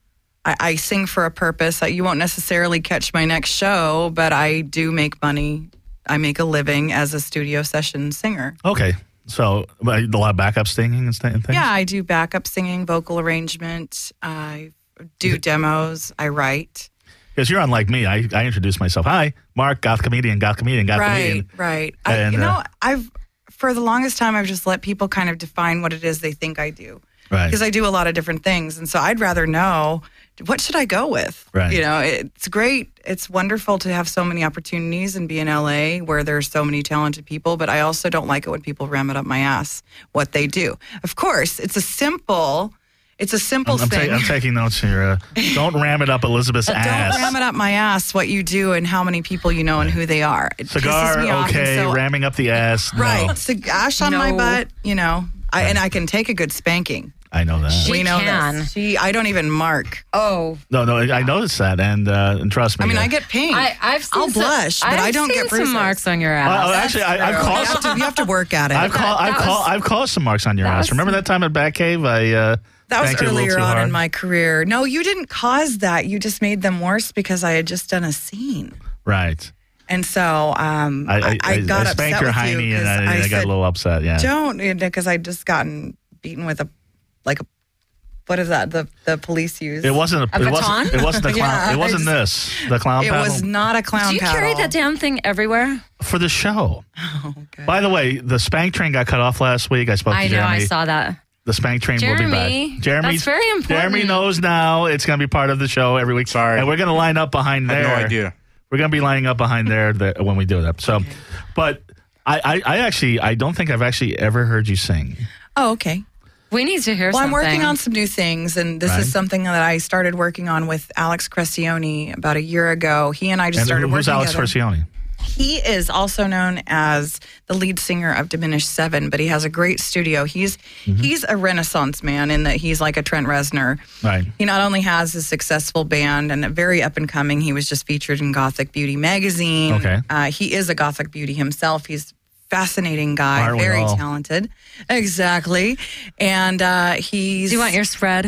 S6: I, I sing for a purpose. You won't necessarily catch my next show, but I do make money. I make a living as a studio session singer.
S1: Okay. So but a lot of backup singing and st- and things?
S6: Yeah, I do backup singing, vocal arrangement. I do demos. I write.
S1: Because you're unlike me. I, I introduced myself. Hi, Mark, goth comedian, goth comedian, goth
S6: Right,
S1: comedian.
S6: right. I,
S1: And,
S6: you know,
S1: uh,
S6: I've for the longest time I've just let people kind of define what it is they think I do.
S1: Right.
S6: Because I do a lot of different things, and so I'd rather know what should I go with.
S1: Right.
S6: You know, it's great. It's wonderful to have so many opportunities and be in L A where there's so many talented people. But I also don't like it when people ram it up my ass what they do. Of course, it's a simple. It's a simple
S1: I'm, I'm,
S6: thing.
S1: ta- I'm taking notes here. Uh, don't ram it up Elizabeth's
S6: Don't
S1: ass.
S6: ram it up my ass what you do and how many people you know and who they are. It
S1: Cigar,
S6: pisses me off, and
S1: okay.
S6: so-
S1: Ramming up the ass, no.
S6: Right. So ash on my
S4: No.
S6: butt, you know, I, and I can take a good spanking.
S1: I know that.
S4: She
S6: we know
S4: can.
S6: this. She, I don't even mark.
S4: Oh,
S1: No, no, I noticed that, and uh, and trust me.
S6: I mean,
S1: uh,
S6: I get pink.
S4: I, I've seen
S6: I'll
S4: some-
S6: blush, but
S4: I've
S6: I don't
S4: seen
S6: get bruises.
S4: some marks on your ass.
S1: Well, actually, I, I've
S6: you,
S1: caused,
S6: have to, you have to work at it.
S1: I've called, I've
S4: that
S1: called,
S4: was-
S1: I've caused some marks on your
S4: that
S1: ass.
S4: was-
S1: Remember that time at Batcave? I uh,
S6: that was
S1: spanked you a little
S6: earlier
S1: too
S6: on
S1: hard?
S6: in my career. No, you didn't cause that. You just made them worse because I had just done a scene.
S1: Right.
S6: And so um,
S1: I, I,
S6: I, got
S1: I
S6: upset
S1: spanked your
S6: with you
S1: hiney, and
S6: 'cause
S1: I, I, got
S6: said,
S1: a little upset. Yeah.
S6: don't, because I'd just gotten beaten with a, like a, what is that? The the police use.
S1: It wasn't. A,
S4: A
S1: it wasn't.
S4: baton?
S1: It wasn't the clown.
S6: Yeah,
S1: it wasn't
S6: I
S1: this. The clown
S6: It
S1: paddle
S6: was not a clown
S4: Do you
S6: paddle.
S4: carry that damn thing everywhere?
S1: for the show.
S6: Oh, okay.
S1: By the way, the spank train got cut off last week. I spoke
S4: I
S1: to
S4: know,
S1: Jeremy.
S4: I saw that.
S1: The spank train will be
S4: Jeremy,
S1: back. Jeremy,
S4: that's very important.
S1: Jeremy knows now it's going to be part of the show every week.
S3: Sorry.
S1: and we're going to line up behind
S3: I
S1: there.
S3: had no idea.
S1: We're going to be lining up behind there the, when we do that. So, but I, I, I actually, I don't think I've actually ever heard you sing.
S6: Oh, okay.
S4: We need to hear
S6: Well, I'm
S4: something.
S6: working on some new things, and this
S1: Right.
S6: is something that I started working on with Alex Crescione about a year ago. He and I just
S1: And
S6: started
S1: who's
S6: working
S1: Alex
S6: together.
S1: Fricione?
S6: He is also known as the lead singer of Diminished Seven, but he has a great studio. He's
S1: Mm-hmm.
S6: he's a renaissance man in that he's like a Trent Reznor.
S1: Right.
S6: He not only has a successful band and a very up and coming, he was just featured in Gothic Beauty magazine.
S1: Okay.
S6: Uh, he is a Gothic Beauty himself. He's a fascinating guy,
S1: Aren't we
S6: very
S1: all?
S6: talented. Exactly. And uh, he's.
S4: Do you want your spread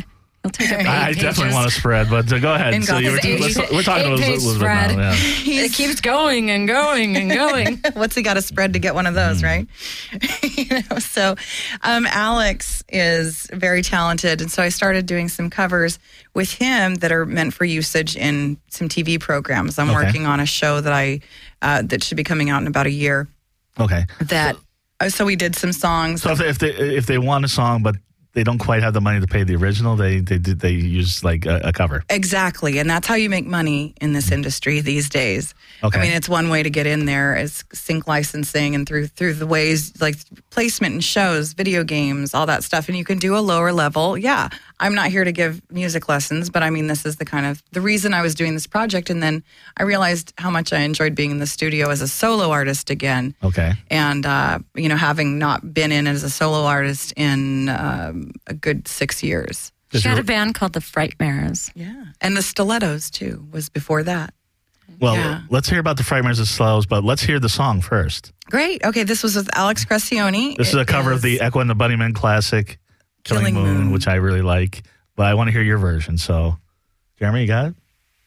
S4: He'll take up eight
S1: I
S4: pages.
S1: definitely want a spread, but uh, go ahead.
S6: In
S1: So you were,
S6: Gotham.
S1: let's, we're talking about
S4: Eight-page
S1: Elizabeth
S4: spread.
S1: now. Yeah.
S4: It keeps going and going and going.
S6: What's he got to spread to get one of those, right? you know, so um, Alex is very talented, and so I started doing some covers with him that are meant for usage in some T V programs. I'm
S1: Okay.
S6: working on a show that I uh, that should be coming out in about a year.
S1: Okay.
S6: That so, so we did some songs.
S1: So if they, if they if they want a song, but they don't quite have the money to pay the original, they they they, they use like a, a cover.
S6: Exactly, and that's how you make money in this industry these days.
S1: Okay.
S6: I mean, it's one way to get in there is sync licensing and through through the ways like placement in shows, video games, all that stuff, and you can do a lower level. Yeah, I'm not here to give music lessons, but I mean, this is the kind of the reason I was doing this project, and then I realized how much I enjoyed being in the studio as a solo artist again.
S1: Okay.
S6: And uh, you know, having not been in as a solo artist in um, a good six years.
S1: Does
S4: She had
S1: your-
S4: a band called the Frightmares.
S6: Yeah, and the Stilettos too was before that.
S1: Well,
S6: Yeah.
S1: let's hear about the Frightmares and Slows, but let's hear the song first.
S6: Great. Okay, this was with Alex Crescione.
S1: This is
S6: It
S1: a cover of the Echo and the Bunnymen classic, Killing,
S6: Killing
S1: Moon,
S6: Moon.
S1: which I really like. But I want to hear your version. So, Jeremy, you got it?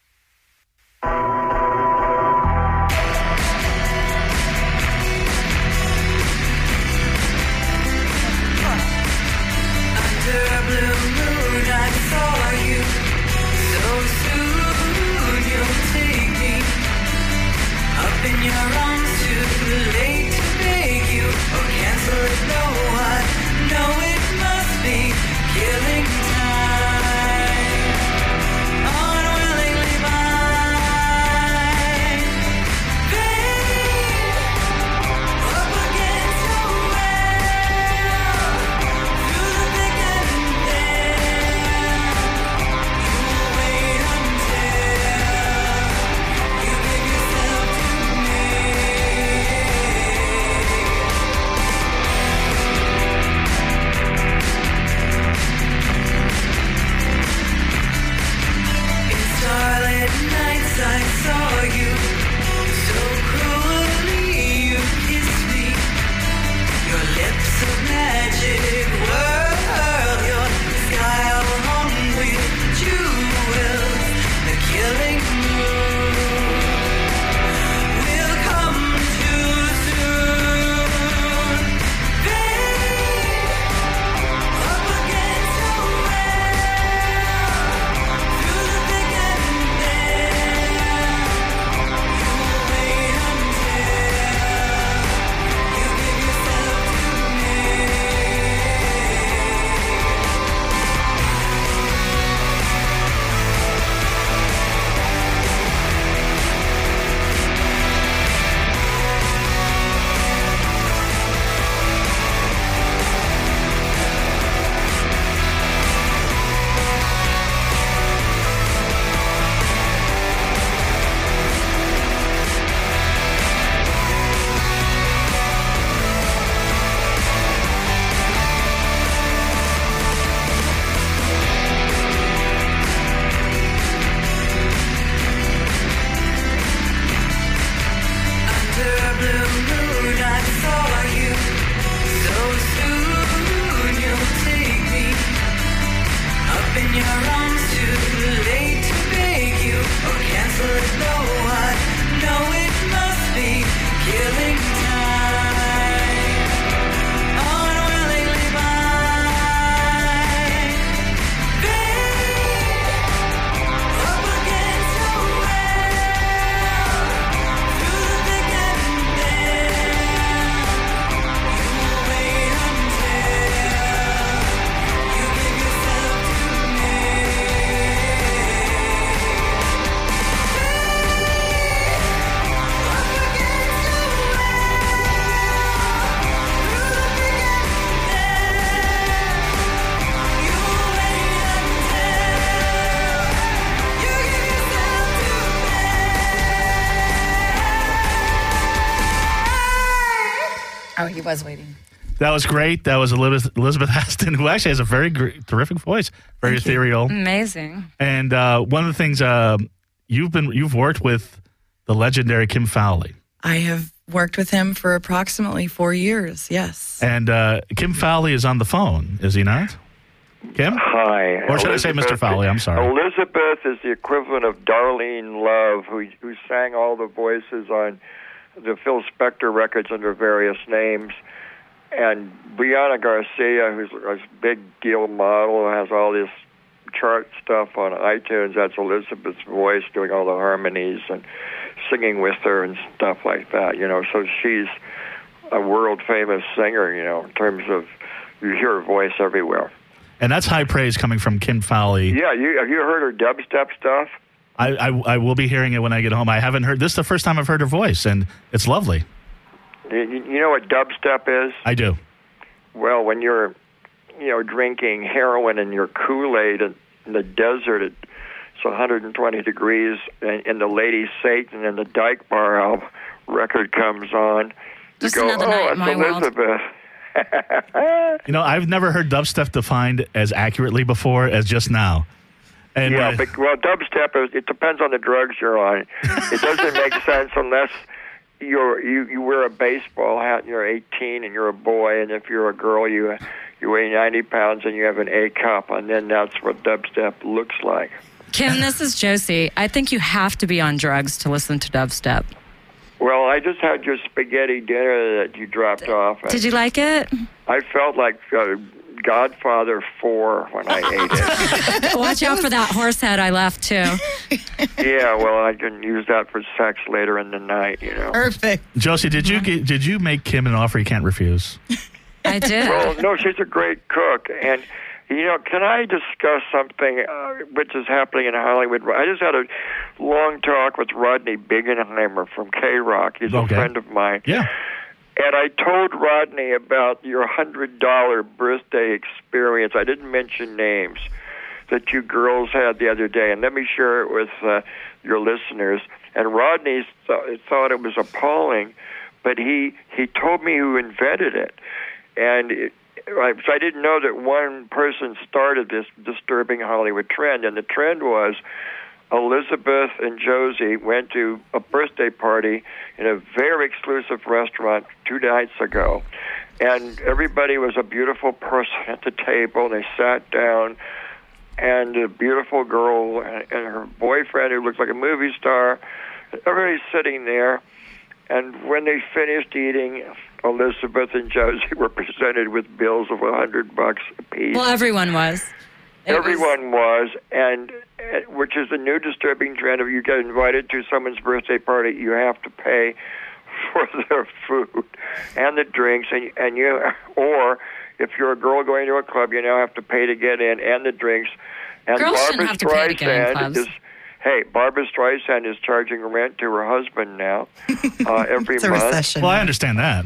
S7: Under a blue moon, I saw you. So soon you'll take me up in your arms. Too late to beg you or cancel it. No, I know it must be killing time. Unwillingly mine. Babe, up against your will. Through the thick and thin, you'll wait until you give yourself to me. In starlit nights I saw you, so cruelly you kissed me. Your lips of magic whirl your sky all hung with jewels. The killing moon will come too soon. Babe, up against your will. Through the thick and thin, you'll wait until you give yourself to me. Under a blue moon, I saw you. So soon you'll take me up in your arms. Too late to beg you or cancel it. No, I know it must be killing time. Unwillingly mine. Babe, up against your will. Through the thick and thin, you'll wait until you give yourself to me. Up against your
S6: Oh, he was waiting.
S1: That was great. That was Elizabeth, Elizabeth Aston, who actually has a very gr- terrific voice, very ethereal.
S4: Amazing.
S1: And uh, one of the things uh, you've been you've worked with the legendary Kim Fowley,
S6: I have worked with him for approximately four years. Yes.
S1: and uh, Kim Fowley is on the phone, is he not? Kim?
S8: Hi.
S1: Or should I say Mister Fowley? I'm sorry.
S8: Elizabeth is the equivalent of Darlene Love, who who sang all the voices on the Phil Spector records under various names. And Brianna Garcia, who's a big deal model, has all this chart stuff on iTunes. That's Elizabeth's voice doing all the harmonies and singing with her and stuff like that, you know. So she's a world-famous singer, you know, in terms of you hear her voice everywhere.
S1: And that's high praise coming from Kim Fowley.
S8: Yeah, you, have you heard her dubstep stuff?
S1: I, I, I will be hearing it when I get home. I haven't heard this is the first time I've heard her voice, and it's lovely.
S8: You, you know what dubstep is?
S1: I do.
S8: Well, when you're, you know, drinking heroin in your Kool-Aid in, in the desert, it, it's one hundred twenty degrees, and, and the Lady Satan and the Dyke Bar album record comes on.
S4: Just
S8: you go,
S4: another
S8: oh,
S4: night in
S8: it's
S4: my world."
S8: Elizabeth.
S1: You know, I've never heard dubstep defined as accurately before as just now. And
S8: yeah,
S1: uh,
S8: but well, dubstep is, it depends on the drugs you're on. It doesn't make sense unless you're you, you wear a baseball hat and you're eighteen and you're a boy, and if you're a girl, you you weigh ninety pounds and you have an A cup, and then that's what dubstep looks like.
S4: Kim, this is Josie. I think you have to be on drugs to listen to dubstep.
S8: Well, I just had your spaghetti dinner that you dropped off.
S4: Did you like it?
S8: I felt like uh, Godfather four when I ate it.
S4: Watch out for that horse head I left, too.
S8: Yeah, well, I can use that for sex later in the night, you know.
S6: Perfect.
S1: Josie, did you get, did you make Kim an offer you can't refuse?
S4: I did.
S8: Well, no, she's a great cook. And, you know, can I discuss something uh, which is happening in Hollywood? I just had a long talk with Rodney Bingenheimer from K-Rock. He's
S1: Okay.
S8: a friend of mine.
S1: Yeah.
S8: And I told Rodney about your one hundred dollars birthday experience. I didn't mention names that you girls had the other day. And let me share it with uh, your listeners. And Rodney th- thought it was appalling, but he, he told me who invented it. And it, I, so I didn't know that one person started this disturbing Hollywood trend. And the trend was Elizabeth and Josie went to a birthday party in a very exclusive restaurant two nights ago. And everybody was a beautiful person at the table. And they sat down, and a beautiful girl and, and her boyfriend who looked like a movie star. Everybody's sitting there. And when they finished eating, Elizabeth and Josie were presented with bills of a hundred bucks apiece.
S4: Well, everyone was. It
S8: Everyone was, and uh, which is a new disturbing trend. If you get invited to someone's birthday party, you have to pay for their food and the drinks, and and you, or if you're a girl going to a club, you now have to pay to get in and the drinks. And
S4: Girls
S8: Barbara
S4: shouldn't have to pay to get in
S8: Streisand
S4: clubs.
S8: is. Hey, Barbara Streisand is charging rent to her husband now uh, every
S6: It's a
S8: month.
S6: recession.
S1: Well, I understand that.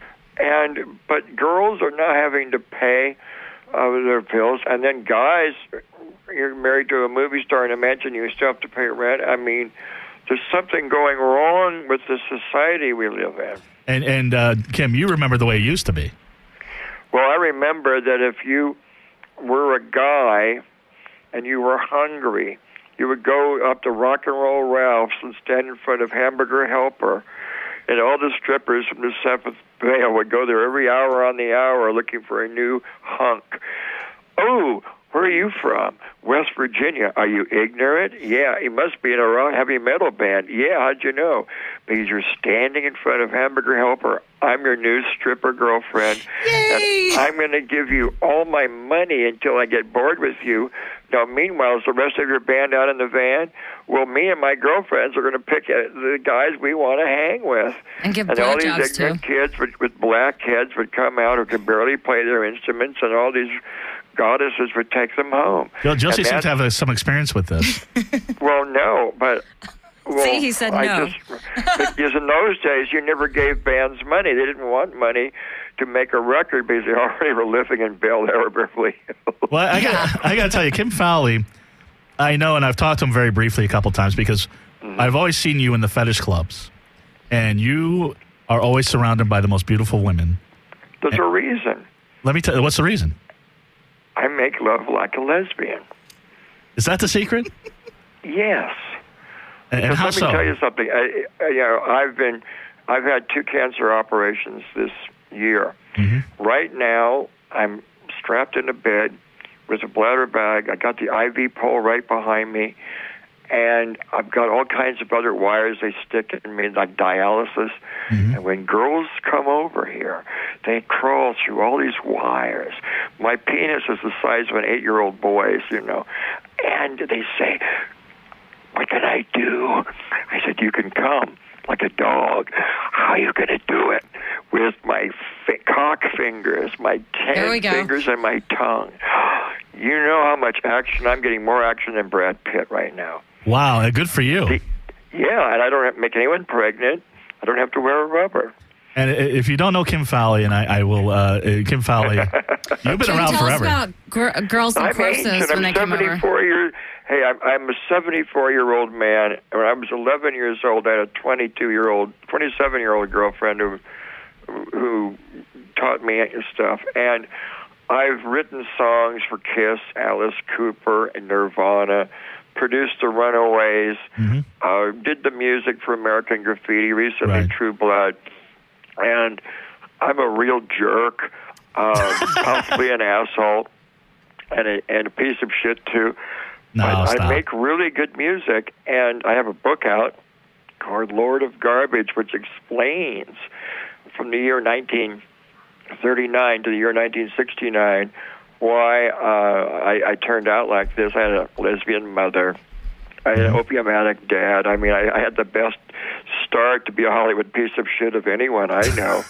S8: And but girls are not having to pay uh, their bills, and then guys, you're married to a movie star in a mansion, you still have to pay rent. I mean, there's something going wrong with the society we live in.
S1: And and uh, Kim, you remember the way it used to be.
S8: Well, I remember that if you were a guy and you were hungry, you would go up to Rock and Roll Ralph's and stand in front of Hamburger Helper, and all the strippers from the Seventh Veil would go there every hour on the hour looking for a new hunk. Oh, where are you from? West Virginia. Are you ignorant? Yeah, you must be in a rock heavy metal band. Yeah, how'd you know? Because you're standing in front of Hamburger Helper. I'm your new stripper girlfriend.
S6: Yay!
S8: And I'm going to give you all my money until I get bored with you. Now, meanwhile, is the rest of your band out in the van? Well, me and my girlfriends are going to pick uh, the guys we want to hang with.
S4: And give
S8: And all these
S4: blowjobs,
S8: ignorant
S4: too.
S8: kids with, with black heads would come out who could barely play their instruments, and all these goddesses would take them home.
S1: Jo- Josie
S8: And
S1: seems to
S8: that-
S1: have uh, some experience with this.
S8: Well, no, but... Well,
S4: See, he said
S8: I
S4: no.
S8: Just, because in those days, you never gave bands money. They didn't want money to make a record because they already were living in Bel Air or Beverly Hills.
S1: Well, I got I got to tell you, Kim Fowley, I know, and I've talked to him very briefly a couple times because
S8: Mm-hmm.
S1: I've always seen you in the fetish clubs, and you are always surrounded by the most beautiful women.
S8: There's a reason.
S1: Let me tell you, what's the reason?
S8: I make love like a lesbian.
S1: Is that the secret?
S8: Yes.
S1: And, and
S8: But
S1: how
S8: let me
S1: so?
S8: tell you something. I, I, you know, I've been, I've had two cancer operations this year.
S1: Mm-hmm.
S8: Right now, I'm strapped in a bed with a bladder bag. I got the I V pole right behind me, and I've got all kinds of other wires they stick in me, like dialysis. Mm-hmm. And when girls come over here, they crawl through all these wires. My penis is the size of an eight-year-old boy's, you know. And they say, what can I do? I said, you can come like a dog. How are you going to do it? With my fi- cock fingers, my ten fingers, and my tongue. You know how much action? I'm getting more action than Brad Pitt right now.
S1: Wow, good for you.
S8: The, yeah, and I don't have to make anyone pregnant. I don't have to wear a rubber.
S1: And if you don't know Kim Fowley, and I, I will, uh, Kim Fowley, you've been
S4: Kim,
S1: around
S4: tell
S1: forever.
S4: Us about gr- girls in
S8: I'm
S4: courses
S8: ancient.
S4: when
S8: I'm
S4: they come over.
S8: seventy-four years. Hey, I'm, I'm a seventy-four-year-old man. When I was eleven years old, I had a twenty-two-year-old, twenty-seven-year-old girlfriend who who taught me stuff. And I've written songs for Kiss, Alice Cooper, and Nirvana. Produced the Runaways. Mm-hmm. Uh, did the music for American Graffiti. Recently, right. True Blood. And I'm a real jerk, uh, possibly an asshole, and a, and a piece of shit too.
S1: No,
S8: but
S1: stop.
S8: I make really good music, and I have a book out called Lord of Garbage, which explains from the year nineteen thirty-nine to the year nineteen sixty-nine why uh, I, I turned out like this. I had a lesbian mother. I had an opium addict dad. I mean, I, I had the best start to be a Hollywood piece of shit of anyone I know.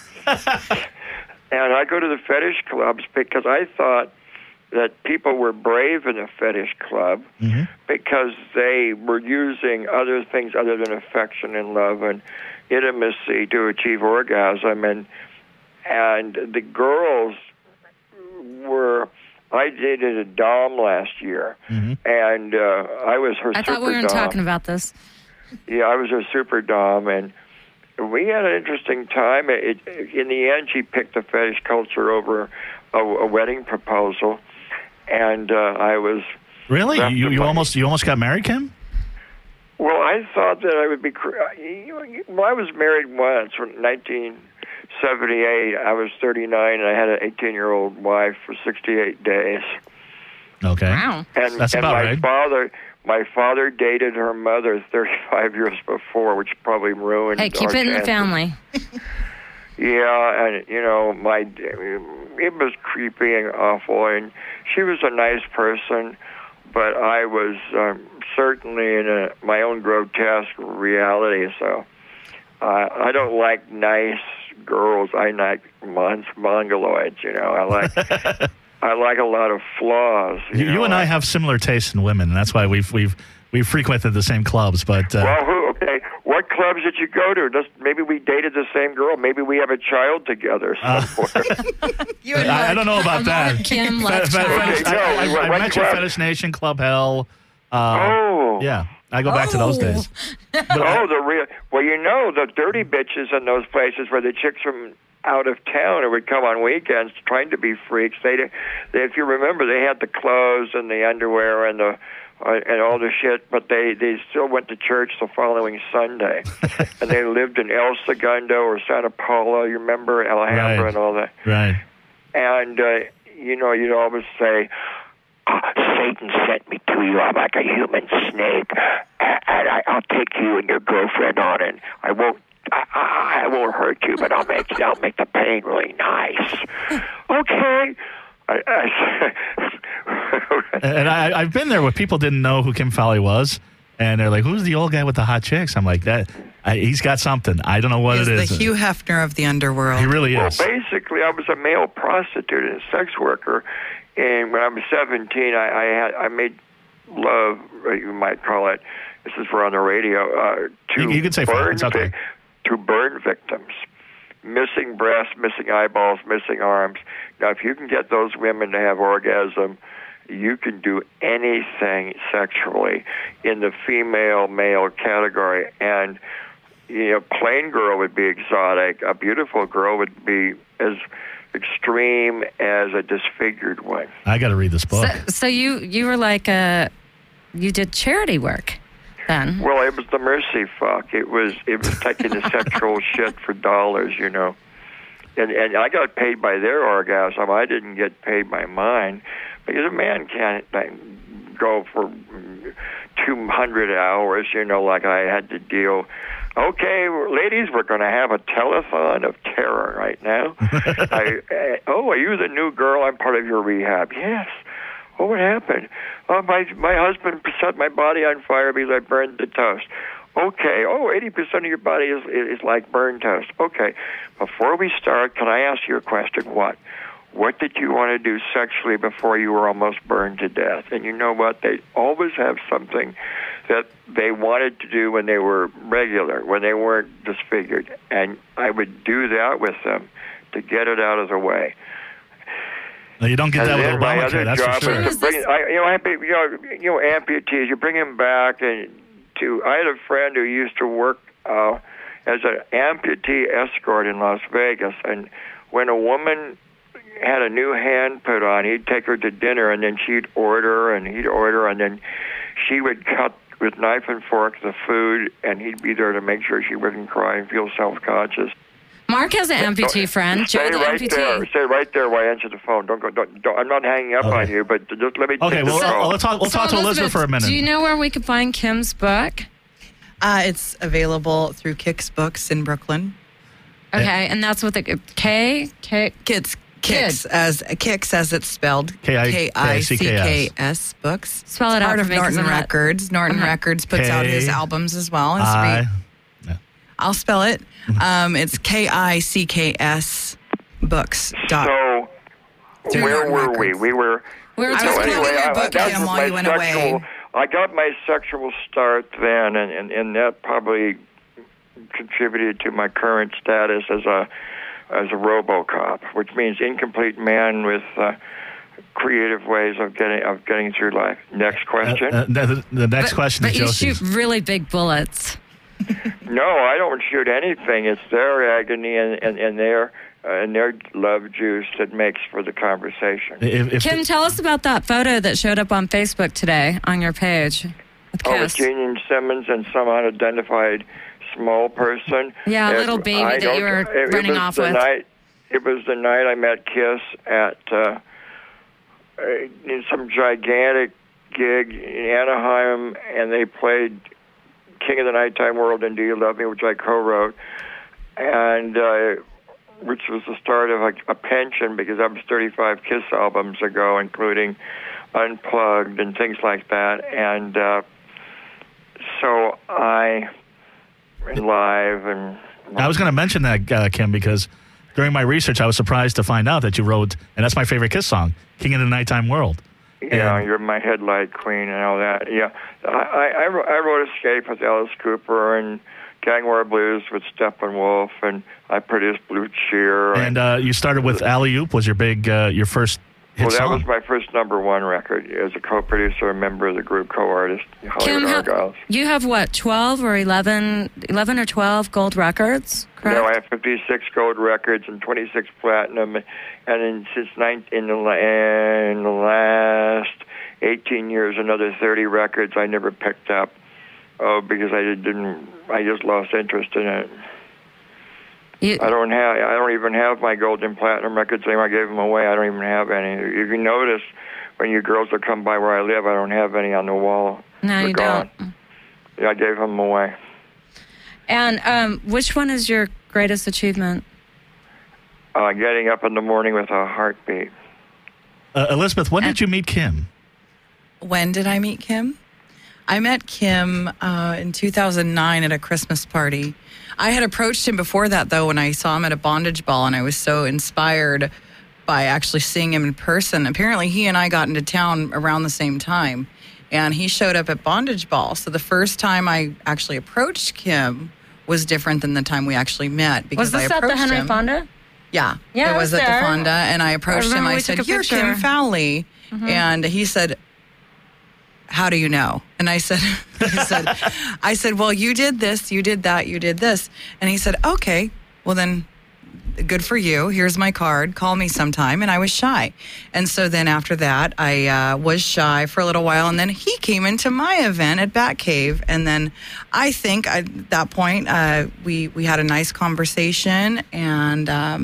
S8: And I go to the fetish clubs because I thought that people were brave in a fetish club mm-hmm. because they were using other things other than affection and love and intimacy to achieve orgasm. And and the girls were... I dated a dom last year, mm-hmm. and uh, I was her
S4: I
S8: super
S4: thought we weren't
S8: dom.
S4: talking about this.
S8: Yeah, I was her super dom, and we had an interesting time. It, it, in the end, she picked the fetish culture over a, a wedding proposal, and uh, I was...
S1: Really? You, you almost you almost got married, Kim?
S8: Well, I thought that I would be... Well, I was married once in nineteen seventy-eight. I was thirty-nine, and I had an eighteen-year-old wife for sixty-eight days.
S1: Okay.
S4: Wow.
S8: And,
S1: That's
S8: and
S1: about
S8: my
S1: right.
S8: father... My father dated her mother thirty-five years before, which probably ruined
S4: Hey, keep
S8: our
S4: it in the
S8: chances.
S4: family.
S8: Yeah, and, you know, my it was creepy and awful, and she was a nice person, but I was um, certainly in a, my own grotesque reality, so uh, I don't like nice girls. I like mon- mongoloids, you know. I like... I like a lot of flaws. You,
S1: You,
S8: know?
S1: you and I have similar tastes in women, and that's why we've we've we've frequented the same clubs. But uh,
S8: well, who, okay, what clubs did you go to? Just, maybe we dated the same girl. Maybe we have a child together somewhere.
S6: You and
S1: I, I
S6: Mark.
S1: don't know about that.
S4: Kim
S1: Fe-
S4: left
S1: fe-
S4: child.
S1: fetish- I, I, I,
S8: What
S1: I met you at
S8: club?
S1: Fetish Nation, Club Hell. Uh,
S8: Oh.
S1: yeah, I go back to those
S4: Oh.
S1: days. But
S8: Oh,
S1: I-
S8: the real. Well, you know, the dirty bitches in those places where the chicks from out of town who would come on weekends trying to be freaks. They, they if you remember, they had the clothes and the underwear and the uh, and all the shit, but they they still went to church the following Sunday, and they lived in El Segundo or Santa Paula. You remember Alhambra
S1: Right.
S8: and all that.
S1: right.
S8: And uh, you know, you'd always say, oh, Satan sent me to you. I'm like a human snake, and I, I'll take you and your girlfriend on, and I won't. I, I, I won't hurt you, but I'll make I'll make the pain really nice. Okay. I, I,
S1: And I, I've been there where people didn't know who Kim Fowley was, and they're like, "Who's the old guy with the hot chicks?" I'm like, "That I, he's got something. I don't know what
S6: He's
S1: it
S6: the
S1: is."
S6: Hugh Hefner of the underworld.
S1: He really
S8: well,
S1: is.
S8: basically, I was a male prostitute and sex worker, and when I was seventeen, I, I had I made love, you might call it. This is for on the radio. Uh, to
S1: You- you can say fuck,
S8: burn
S1: it's okay.
S8: vic- to burn victims, missing breasts, missing eyeballs, missing arms. Now, if you can get those women to have orgasm, you can do anything sexually in the female-male category. And, you know, plain girl would be exotic. A beautiful girl would be as extreme as a disfigured one.
S1: I got to read this book.
S4: So, so you you were like a you did charity work then.
S8: Well, it was the mercy fuck. It was it was taking the sexual shit for dollars, you know. And and I got paid by their orgasm. I didn't get paid by mine. because a man can't like, go for two hundred hours, you know, like I had to deal. Okay, ladies, we're going to have a telethon of terror right now. I, I, oh, are you the new girl? I'm part of your rehab. Yes. Oh, what happened? Oh, my my husband set my body on fire because I burned the toast. Okay. Oh, eighty percent of your body is is like burned toast. Okay. Before we start, can I ask you a question? What? What did you want to do sexually before you were almost burned to death? And you know what? They always have something that they wanted to do when they were regular, when they weren't disfigured. And I would do that with them to get it out of the way.
S1: No, you don't get that with Obamacare, that's for sure.
S8: To bring, I, you, know, ampu- you know, you know, amputees, you bring them back. And to, I had a friend who used to work uh, as an amputee escort in Las Vegas. And when a woman had a new hand put on, he'd take her to dinner, and then she'd order, and he'd order, and then she would cut with knife and fork the food, and he'd be there to make sure she wouldn't cry and feel self-conscious.
S4: Mark has an amputee friend.
S8: Stay
S4: Joe the
S8: right
S4: amputee.
S8: there. Stay right there while I answer the phone. Don't go. Don't, don't, I'm not hanging up
S1: Okay.
S8: on you, but just let me.
S1: Okay,
S8: take
S1: well,
S8: the
S1: uh,
S8: call.
S1: let's talk, we'll
S4: So,
S1: talk to Elizabeth for a minute.
S4: Do you know where we can find Kim's book?
S6: Uh, it's available through Kicks Books in Brooklyn.
S4: Okay, and that's what the K K.
S6: Kids, Kicks as Kicks as it's spelled.
S1: K I-
S6: K I C K
S1: K
S6: S Books.
S4: Spell it
S6: It's
S4: out
S6: part
S4: for
S6: of
S4: me, 'cause
S6: Norton
S4: I'm not-
S6: Records. Norton
S4: I'm not-
S6: Records puts out his
S1: K
S6: albums as well. It's
S1: I,
S6: re- I'll spell it. Um, it's K I C K S Books. Dot.
S8: So,
S6: Through
S8: where
S6: Norton
S8: were we?
S6: Records.
S8: We were.
S4: We were
S6: I was
S4: talking
S6: plugging
S4: about
S6: your
S8: I-
S6: book,
S8: that
S6: Kim,
S8: was
S6: while
S8: my
S6: you went
S8: sexual,
S6: away.
S8: I got my sexual start then, and, and, and that probably contributed to my current status as a as a RoboCop, which means incomplete man with uh, creative ways of getting of getting through life. Next question.
S1: Uh, uh, the, the next
S4: But,
S1: question
S4: but
S1: is
S4: you
S1: Josie's.
S4: shoot really big bullets.
S8: No, I don't shoot anything. It's their agony and, and, and their uh, and their love juice that makes for the conversation.
S1: If, if
S4: Kim, tell us about that photo that showed up on Facebook today on your page. With
S8: Oh, with
S4: Kiss.
S8: Gene Simmons and some unidentified small person.
S4: Yeah, a
S8: It-
S4: little baby
S8: I
S4: that
S8: don't-
S4: you were
S8: it, it
S4: running
S8: was
S4: off
S8: the
S4: with.
S8: Night, it was the night I met Kiss at uh, in some gigantic gig in Anaheim, and they played King of the Nighttime World and Do You Love Me, which I co-wrote, and uh, which was the start of a, a pension because that was thirty-five Kiss albums ago, including Unplugged and things like that, and uh, so I went live and.
S1: I was going to mention that, uh, Kim, because during my research, I was surprised to find out that you wrote, and that's my favorite Kiss song, King of the Nighttime World.
S8: Yeah,
S1: And-
S8: you're my headlight queen and all that. Yeah, I, I, I wrote- I wrote Escape with Alice Cooper and Gang War Blues with Steppenwolf, and I produced Blue Cheer.
S1: And uh, you started with Alley Oop, was your big, uh, your first hit
S8: well, that
S1: song.
S8: was my first number one record as a co-producer, a member of the group, co-artist, Hollywood
S4: Kim, ha-
S8: Argyles.
S4: you have what, twelve or eleven, eleven or twelve gold records, correct?
S8: No, I have fifty-six gold records and twenty-six platinum, and in, since nine, in, the, la- in the last eighteen years, another thirty records I never picked up. Oh, because I didn't. I just lost interest in it.
S4: You,
S8: I don't have. I don't even have my gold and platinum records anymore. I gave them away. I don't even have any. You can notice when you girls will come by where I live, I don't have any on the wall.
S4: no,
S8: They're
S4: you
S8: gone.
S4: don't.
S8: Yeah, I gave them away.
S4: And um, which one is your greatest achievement?
S8: Uh, getting up in the morning with a heartbeat.
S1: Uh, Elizabeth, when did you meet Kim?
S6: When did I meet Kim? I met Kim uh, in two thousand nine at a Christmas party. I had approached him before that, though, when I saw him at a bondage ball, and I was so inspired by actually seeing him in person. Apparently, he and I got into town around the same time, and he showed up at bondage ball. So the first time I actually approached Kim was different than the time we actually met. Because
S4: Was this
S6: I
S4: at the
S6: approached
S4: Henry
S6: him.
S4: Fonda?
S6: Yeah,
S4: Yeah,
S6: it
S4: I
S6: was
S4: was
S6: at
S4: there.
S6: the Fonda, and I approached him.
S4: remember
S6: I
S4: we
S6: said,
S4: took a
S6: "You're
S4: picture."
S6: Kim Fowley," and he said, "How do you know?" And I said, "I said, I said, well, you did this, you did that, you did this," and he said, "Okay, well then." Good for you. Here's my card. Call me sometime. And I was shy. And so then after that, I uh, was shy for a little while. And then he came into my event at Batcave. And then I think I, at that point, uh, we, we had a nice conversation. And um,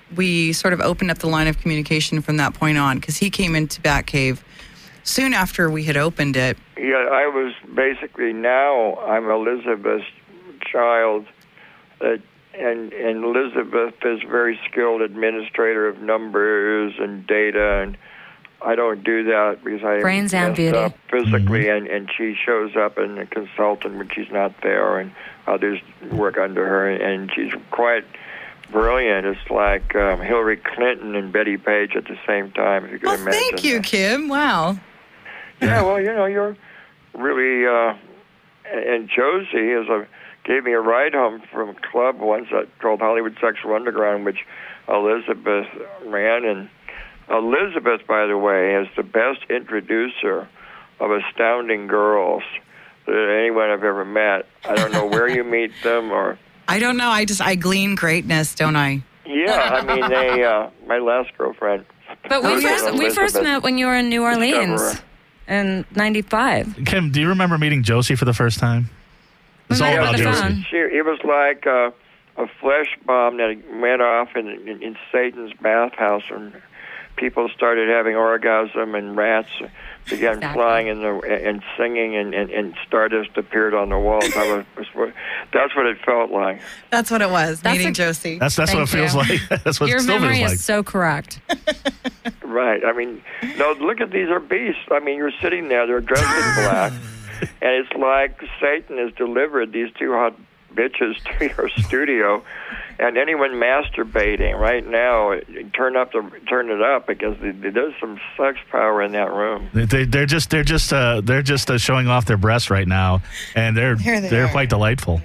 S6: we sort of opened up the line of communication from that point on because he came into Batcave soon after we had opened it.
S8: Yeah, I was basically now I'm Elizabeth's child, uh, and and Elizabeth is very skilled administrator of numbers and data, and I don't do that because I
S4: Brains and
S8: messed
S4: beauty.
S8: up physically, and, and she shows up and a consultant when she's not there, and others work under her, and she's quite brilliant. It's like um, Hillary Clinton and Betty Page at the same time, if you can
S6: Well,
S8: imagine.
S6: thank you,
S8: that.
S6: Kim. Wow.
S8: Yeah, well, you know, you're really, uh, and Josie is a gave me a ride home from a club once that called Hollywood Sexual Underground, which Elizabeth ran. And Elizabeth, by the way, is the best introducer of astounding girls that anyone I've ever met. I don't know where you meet them or.
S6: I don't know. I just, I glean greatness, don't I?
S8: Yeah, I mean, they, uh, my last girlfriend.
S4: But we
S6: Oh, yeah.
S4: first we first
S8: Elizabeth
S4: met when you were in New Orleans
S8: Discoverer.
S4: in ninety-five.
S1: Kim, do you remember meeting Josie for the first time? It's
S4: We
S1: all
S4: met
S1: about
S4: over the
S1: Josie.
S4: phone.
S8: She, it was like uh, a flesh bomb that went off in, in, in Satan's bathhouse, and people started having orgasm, and rats began
S4: Exactly.
S8: flying in the and singing, and, and, and stardust appeared on the walls. I was, was what, that's what it felt like.
S6: That's what it was,
S4: That's
S6: meeting
S4: a-
S6: Josie.
S1: That's that's what it
S4: Thank
S1: feels
S4: you.
S1: like. That's what
S4: Your
S1: it still
S4: memory
S1: feels
S4: is
S1: like.
S4: so correct.
S8: Right. I mean, no, look at these are beasts. I mean, you're sitting there, they're dressed in black, and it's like Satan has delivered these two hot bitches to your studio, and anyone masturbating right now, turn up the turn it up because there's some sex power in that room.
S1: They, they're just they're just uh, they're just uh, showing off their breasts right now, and they're
S6: Here they
S1: they're
S6: are.
S1: quite delightful.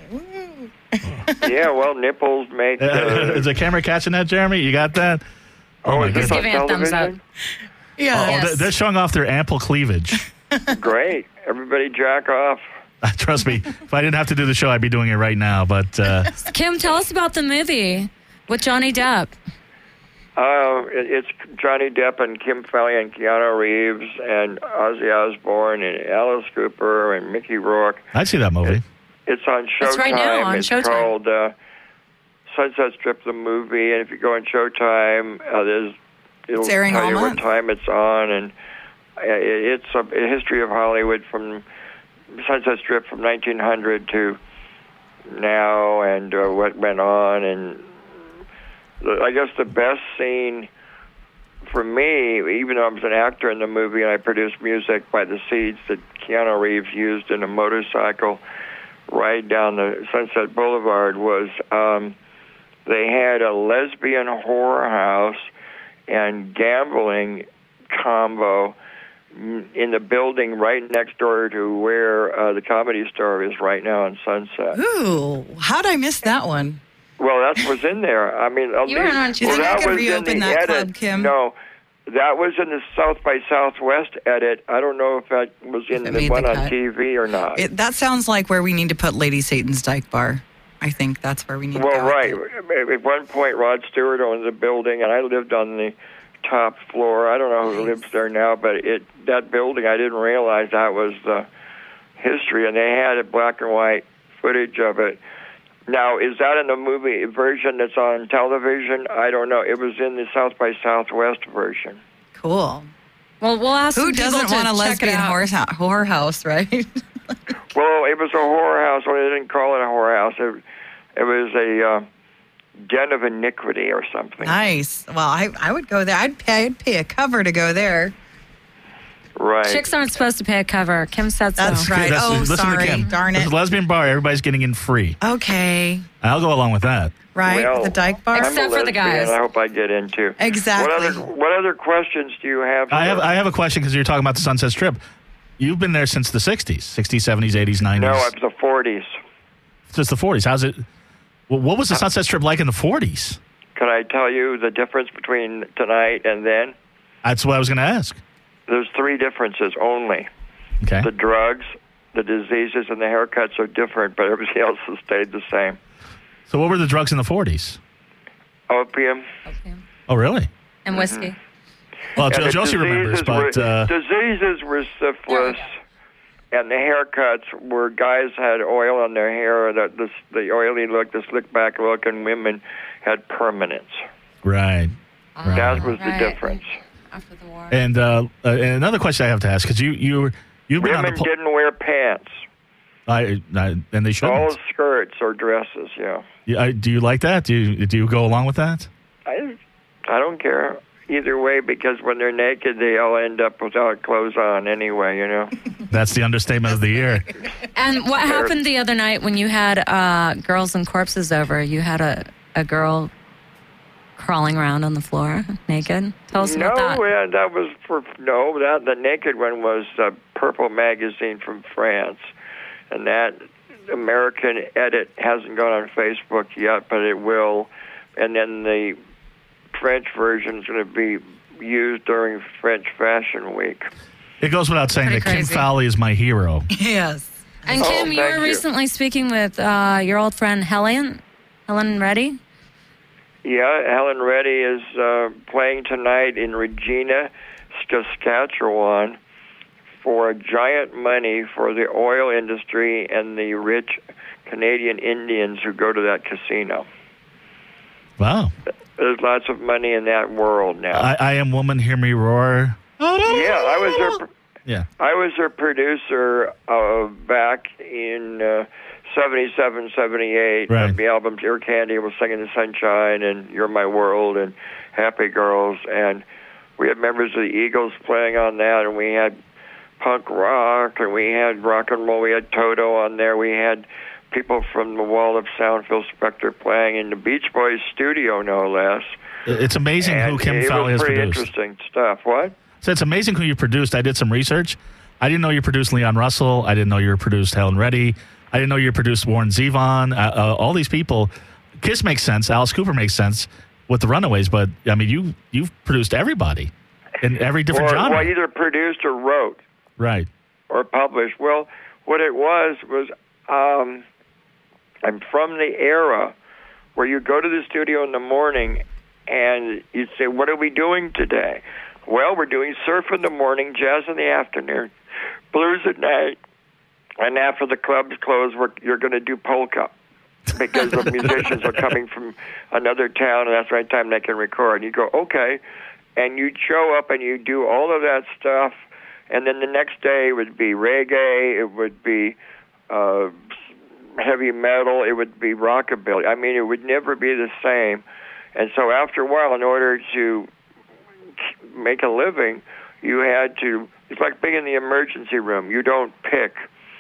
S8: Yeah, well, nipples make.
S1: Uh,
S8: Uh,
S1: is the camera catching that, Jeremy? You got that?
S8: oh,
S1: my
S8: is this
S1: goodness.
S8: on
S4: Giving it a thumbs
S8: television?
S6: Yeah.
S1: Oh,
S4: Yes.
S1: they're- they're showing off their ample cleavage.
S8: Great. Everybody jack off.
S1: Trust me, if I didn't have to do the show, I'd be doing it right now. But uh,
S4: Kim, tell us about the movie with Johnny Depp.
S8: Uh, it, it's Johnny Depp and Kim Farley and Keanu Reeves and Ozzy Osbourne and Alice Cooper and Mickey Rourke.
S1: I'd see that movie.
S8: It's on Showtime.
S4: It's right now on
S8: it's
S4: Showtime.
S8: called uh, Sunset Strip, the movie. And if you go on Showtime, uh, there's it'll
S6: It's airing
S8: tell
S6: all
S8: you
S6: month.
S8: what time it's on, and uh, it, it's a, a history of Hollywood from Sunset Strip from nineteen hundred to now, and uh, what went on. And the, I guess the best scene for me, even though I was an actor in the movie and I produced music by the Seeds that Keanu Reeves used in a motorcycle ride down the Sunset Boulevard, was um, they had a lesbian horror house and gambling combo in the building right next door to where uh, the Comedy Store is right now on Sunset.
S6: Ooh, how'd I miss that one?
S8: Well, that was in there. I mean,
S4: You were on-
S6: Do you
S8: well,
S6: think I
S8: that
S6: could
S8: was in
S6: reopen
S8: the
S6: that
S8: edit.
S6: club, Kim?
S8: No, that was in the South by Southwest edit. I don't know if that was in
S6: If it
S8: the
S6: made
S8: one
S6: the
S8: on
S6: cut.
S8: T V or not.
S6: It, that sounds like where we need to put Lady Satan's Dyke Bar. I think that's where we need to
S8: Well,
S6: go.
S8: right. At one point, Rod Stewart owned the building, and I lived on the top floor. I don't know who lives there now, but it that building, I didn't realize that was the history, and they had a black and white footage of it. Now, is that in the movie version that's on television? I don't know. It was in the South by Southwest version.
S6: Cool.
S4: Well, we'll ask
S6: Who
S4: some people
S6: doesn't
S4: to
S6: want a
S4: check it
S6: lesbian
S4: out.
S6: horse ho- horror house, right?
S8: Well, it was a horror house. Well, they didn't call it a horror house. It, it was a uh, den of iniquity or something.
S6: Nice. Well, I, I would go there. I'd pay, I'd pay a cover to go there.
S8: Right.
S4: Chicks aren't supposed to pay a cover. Kim said so.
S6: That's right. Oh,
S1: listen
S6: sorry.
S1: To Kim.
S6: Darn
S1: This
S6: it.
S1: is a lesbian bar. Everybody's getting in free.
S6: Okay.
S1: I'll go along with that.
S6: Right?
S8: Well,
S6: the Dyke Bar?
S8: I'm a
S4: Except for the
S8: lesbian,
S4: guys.
S8: I hope I get into.
S6: Exactly.
S8: What other What other questions do you have?
S1: I have
S8: sir?
S1: I have a question because you're talking about the Sunset Strip. You've been there since the sixties, sixties, seventies, eighties, nineties.
S8: No, it's the forties.
S1: Since the forties. How's it? Well, what was the Sunset Strip like in the forties?
S8: Can I tell you the difference between tonight and then?
S1: That's what I was going to ask.
S8: There's three differences only.
S1: Okay.
S8: The drugs, the diseases, and the haircuts are different, but everything else has stayed the same.
S1: So what were the drugs in the forties?
S8: Opium.
S4: Opium.
S1: Oh, really?
S4: And whiskey.
S1: Well,
S8: And
S1: Jo-
S8: the
S1: Josie remembers,
S8: diseases
S1: but
S8: were,
S1: uh,
S8: diseases were syphilis, and the haircuts were guys had oil on their hair, the, the, the oily look, the slick back look, and women had permanence.
S1: Right. right.
S8: That was
S4: Right.
S8: the difference.
S4: After the war.
S1: And, uh, uh, and another question I have to ask, because you, you, you've been
S8: Women
S1: on the... Po-
S8: didn't wear pants.
S1: I, I, and they shouldn't.
S8: All skirts or dresses, yeah.
S1: Yeah, I, do you like that? Do you, do you go along with that?
S8: I, I don't care either way because when they're naked, they all end up without clothes on anyway, you know?
S1: That's the understatement of the year.
S4: And what happened the other night when you had uh, Girls and Corpses over? You had a, a girl crawling around on the floor naked. Tell us
S8: no,
S4: about that.
S8: yeah, that was for, no, that, the naked one was the Purple magazine from France. And that American edit hasn't gone on Facebook yet, but it will. And then the French version is going to be used during French Fashion Week.
S1: It goes without saying
S4: Pretty
S1: that Kim
S4: crazy.
S1: Fowley is my hero.
S6: Yes.
S4: And
S8: Oh,
S4: Kim, you
S8: thank
S4: were
S8: you.
S4: recently speaking with uh, your old friend Helen, Helen Reddy.
S8: Yeah, Helen Reddy is uh, playing tonight in Regina, Saskatchewan, for giant money for the oil industry and the rich Canadian Indians who go to that casino.
S1: Wow.
S8: There's lots of money in that world now.
S1: I, I am woman, hear me roar.
S8: yeah, I was their,
S1: Yeah.
S8: I was their producer uh, back in uh, seventy-seven, seventy-eight.
S1: Right.
S8: The albums Ear Candy was Singing the Sunshine and You're My World and Happy Girls. And we had members of the Eagles playing on that, and we had punk rock, and we had rock and roll. We had Toto on there. We had people from the Wall of Sound, Phil Spector playing in the Beach Boys studio, no less.
S1: It's amazing
S8: and
S1: who Kim
S8: it
S1: Fowley
S8: was
S1: has
S8: pretty
S1: produced.
S8: interesting stuff. What?
S1: So it's amazing who you produced. I did some research. I didn't know you produced Leon Russell. I didn't know you produced Helen Reddy. I didn't know you produced Warren Zevon. Uh, uh, all these people. Kiss makes sense. Alice Cooper makes sense with the Runaways. But, I mean, you, you've produced everybody in every different
S8: or,
S1: genre.
S8: Well, either produced or wrote.
S1: Right.
S8: Or published. Well, what it was was um, I'm from the era where you go to the studio in the morning and you'd say, what are we doing today? Well, we're doing surf in the morning, jazz in the afternoon, blues at night, and after the clubs close, we're, you're going to do polka because the musicians are coming from another town, and that's the right time they can record. And you go, okay, and you'd show up and you do all of that stuff. And then the next day it would be reggae, it would be uh, heavy metal, it would be rockabilly. I mean, it would never be the same. And so after a while, in order to make a living, you had to, it's like being in the emergency room. You don't pick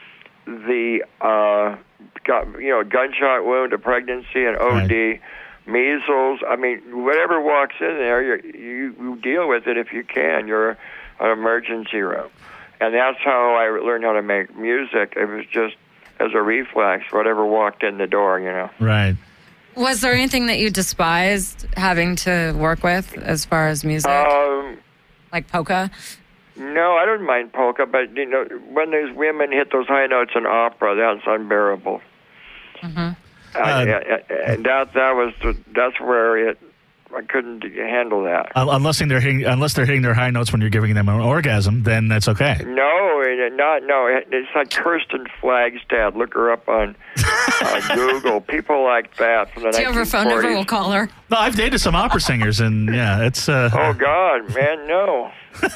S8: the, uh, got, you know, gunshot wound, a pregnancy, an O D,
S1: Right.
S8: measles. I mean, whatever walks in there, you you, you deal with it if you can. You're an emergency room. And that's how I learned how to make music. It was just as a reflex, whatever walked in the door, you know.
S1: Right.
S4: Was there anything that you despised having to work with as far as music?
S8: Um,
S4: like polka?
S8: no, I don't mind polka, but, you know, when those women hit those high notes in opera, that's unbearable.
S4: Mm-hmm.
S8: Uh,
S1: Uh,
S8: and that that was the, that's where it I couldn't handle that.
S1: Un- Unless they're hitting, unless they're hitting their high notes when you're giving them an orgasm, then that's okay.
S8: No, it, not no. It, it's like Kirsten Flagstad. Look her up on uh, Google. People like that from the
S4: Do you have her phone number? We'll call her.
S1: No, I've dated some opera singers, and yeah, it's. Uh,
S8: Oh God, man, no.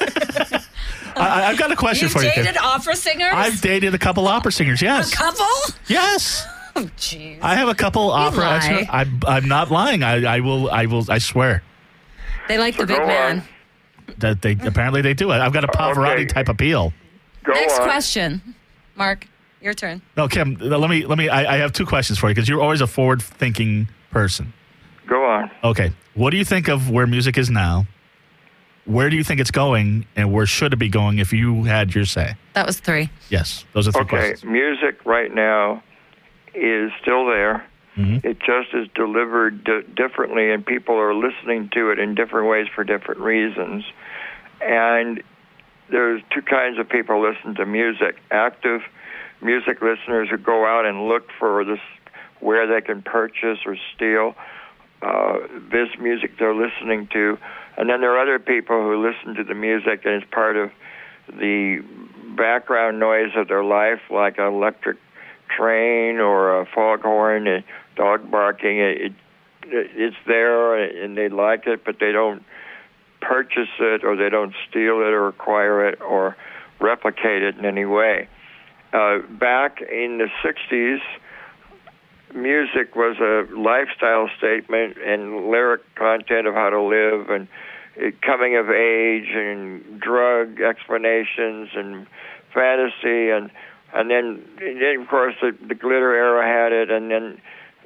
S1: I, I've got a question
S4: You've
S1: for you. Kim.
S4: dated opera singers?
S1: I've dated a couple opera singers. Yes.
S4: a couple?
S1: Yes.
S4: Oh, jeez.
S1: I have a couple opera.
S4: lie.
S1: extra- I'm, I'm not lying. I, I will. I will. I swear
S4: They like the
S8: So
S4: big
S8: go
S4: man.
S8: on.
S1: that they apparently they do it. I've got a Pavarotti
S8: Okay.
S1: type appeal.
S8: Go
S4: Next
S8: on.
S4: question. Mark, your turn.
S1: No, Kim. Let me. Let me. I, I have two questions for you because you're always a forward-thinking person.
S8: Go on.
S1: Okay. What do you think of where music is now? Where do you think it's going, and where should it be going if you had your say?
S4: That was three.
S1: Yes, those are three
S8: Okay,
S1: questions.
S8: music right now is still there.
S1: Mhm.
S8: It just is delivered d- differently, and people are listening to it in different ways for different reasons. And there's two kinds of people listen to music: active music listeners who go out and look for this where they can purchase or steal uh, this music they're listening to, and then there are other people who listen to the music and it's part of the background noise of their life, like an electric train or a foghorn, a dog barking. It, it it's there and they like it, but they don't purchase it or they don't steal it or acquire it or replicate it in any way. Uh, back in the sixties, music was a lifestyle statement and lyric content of how to live and uh, coming of age and drug explanations and fantasy and and then, and then of course the, the glitter era had it, and then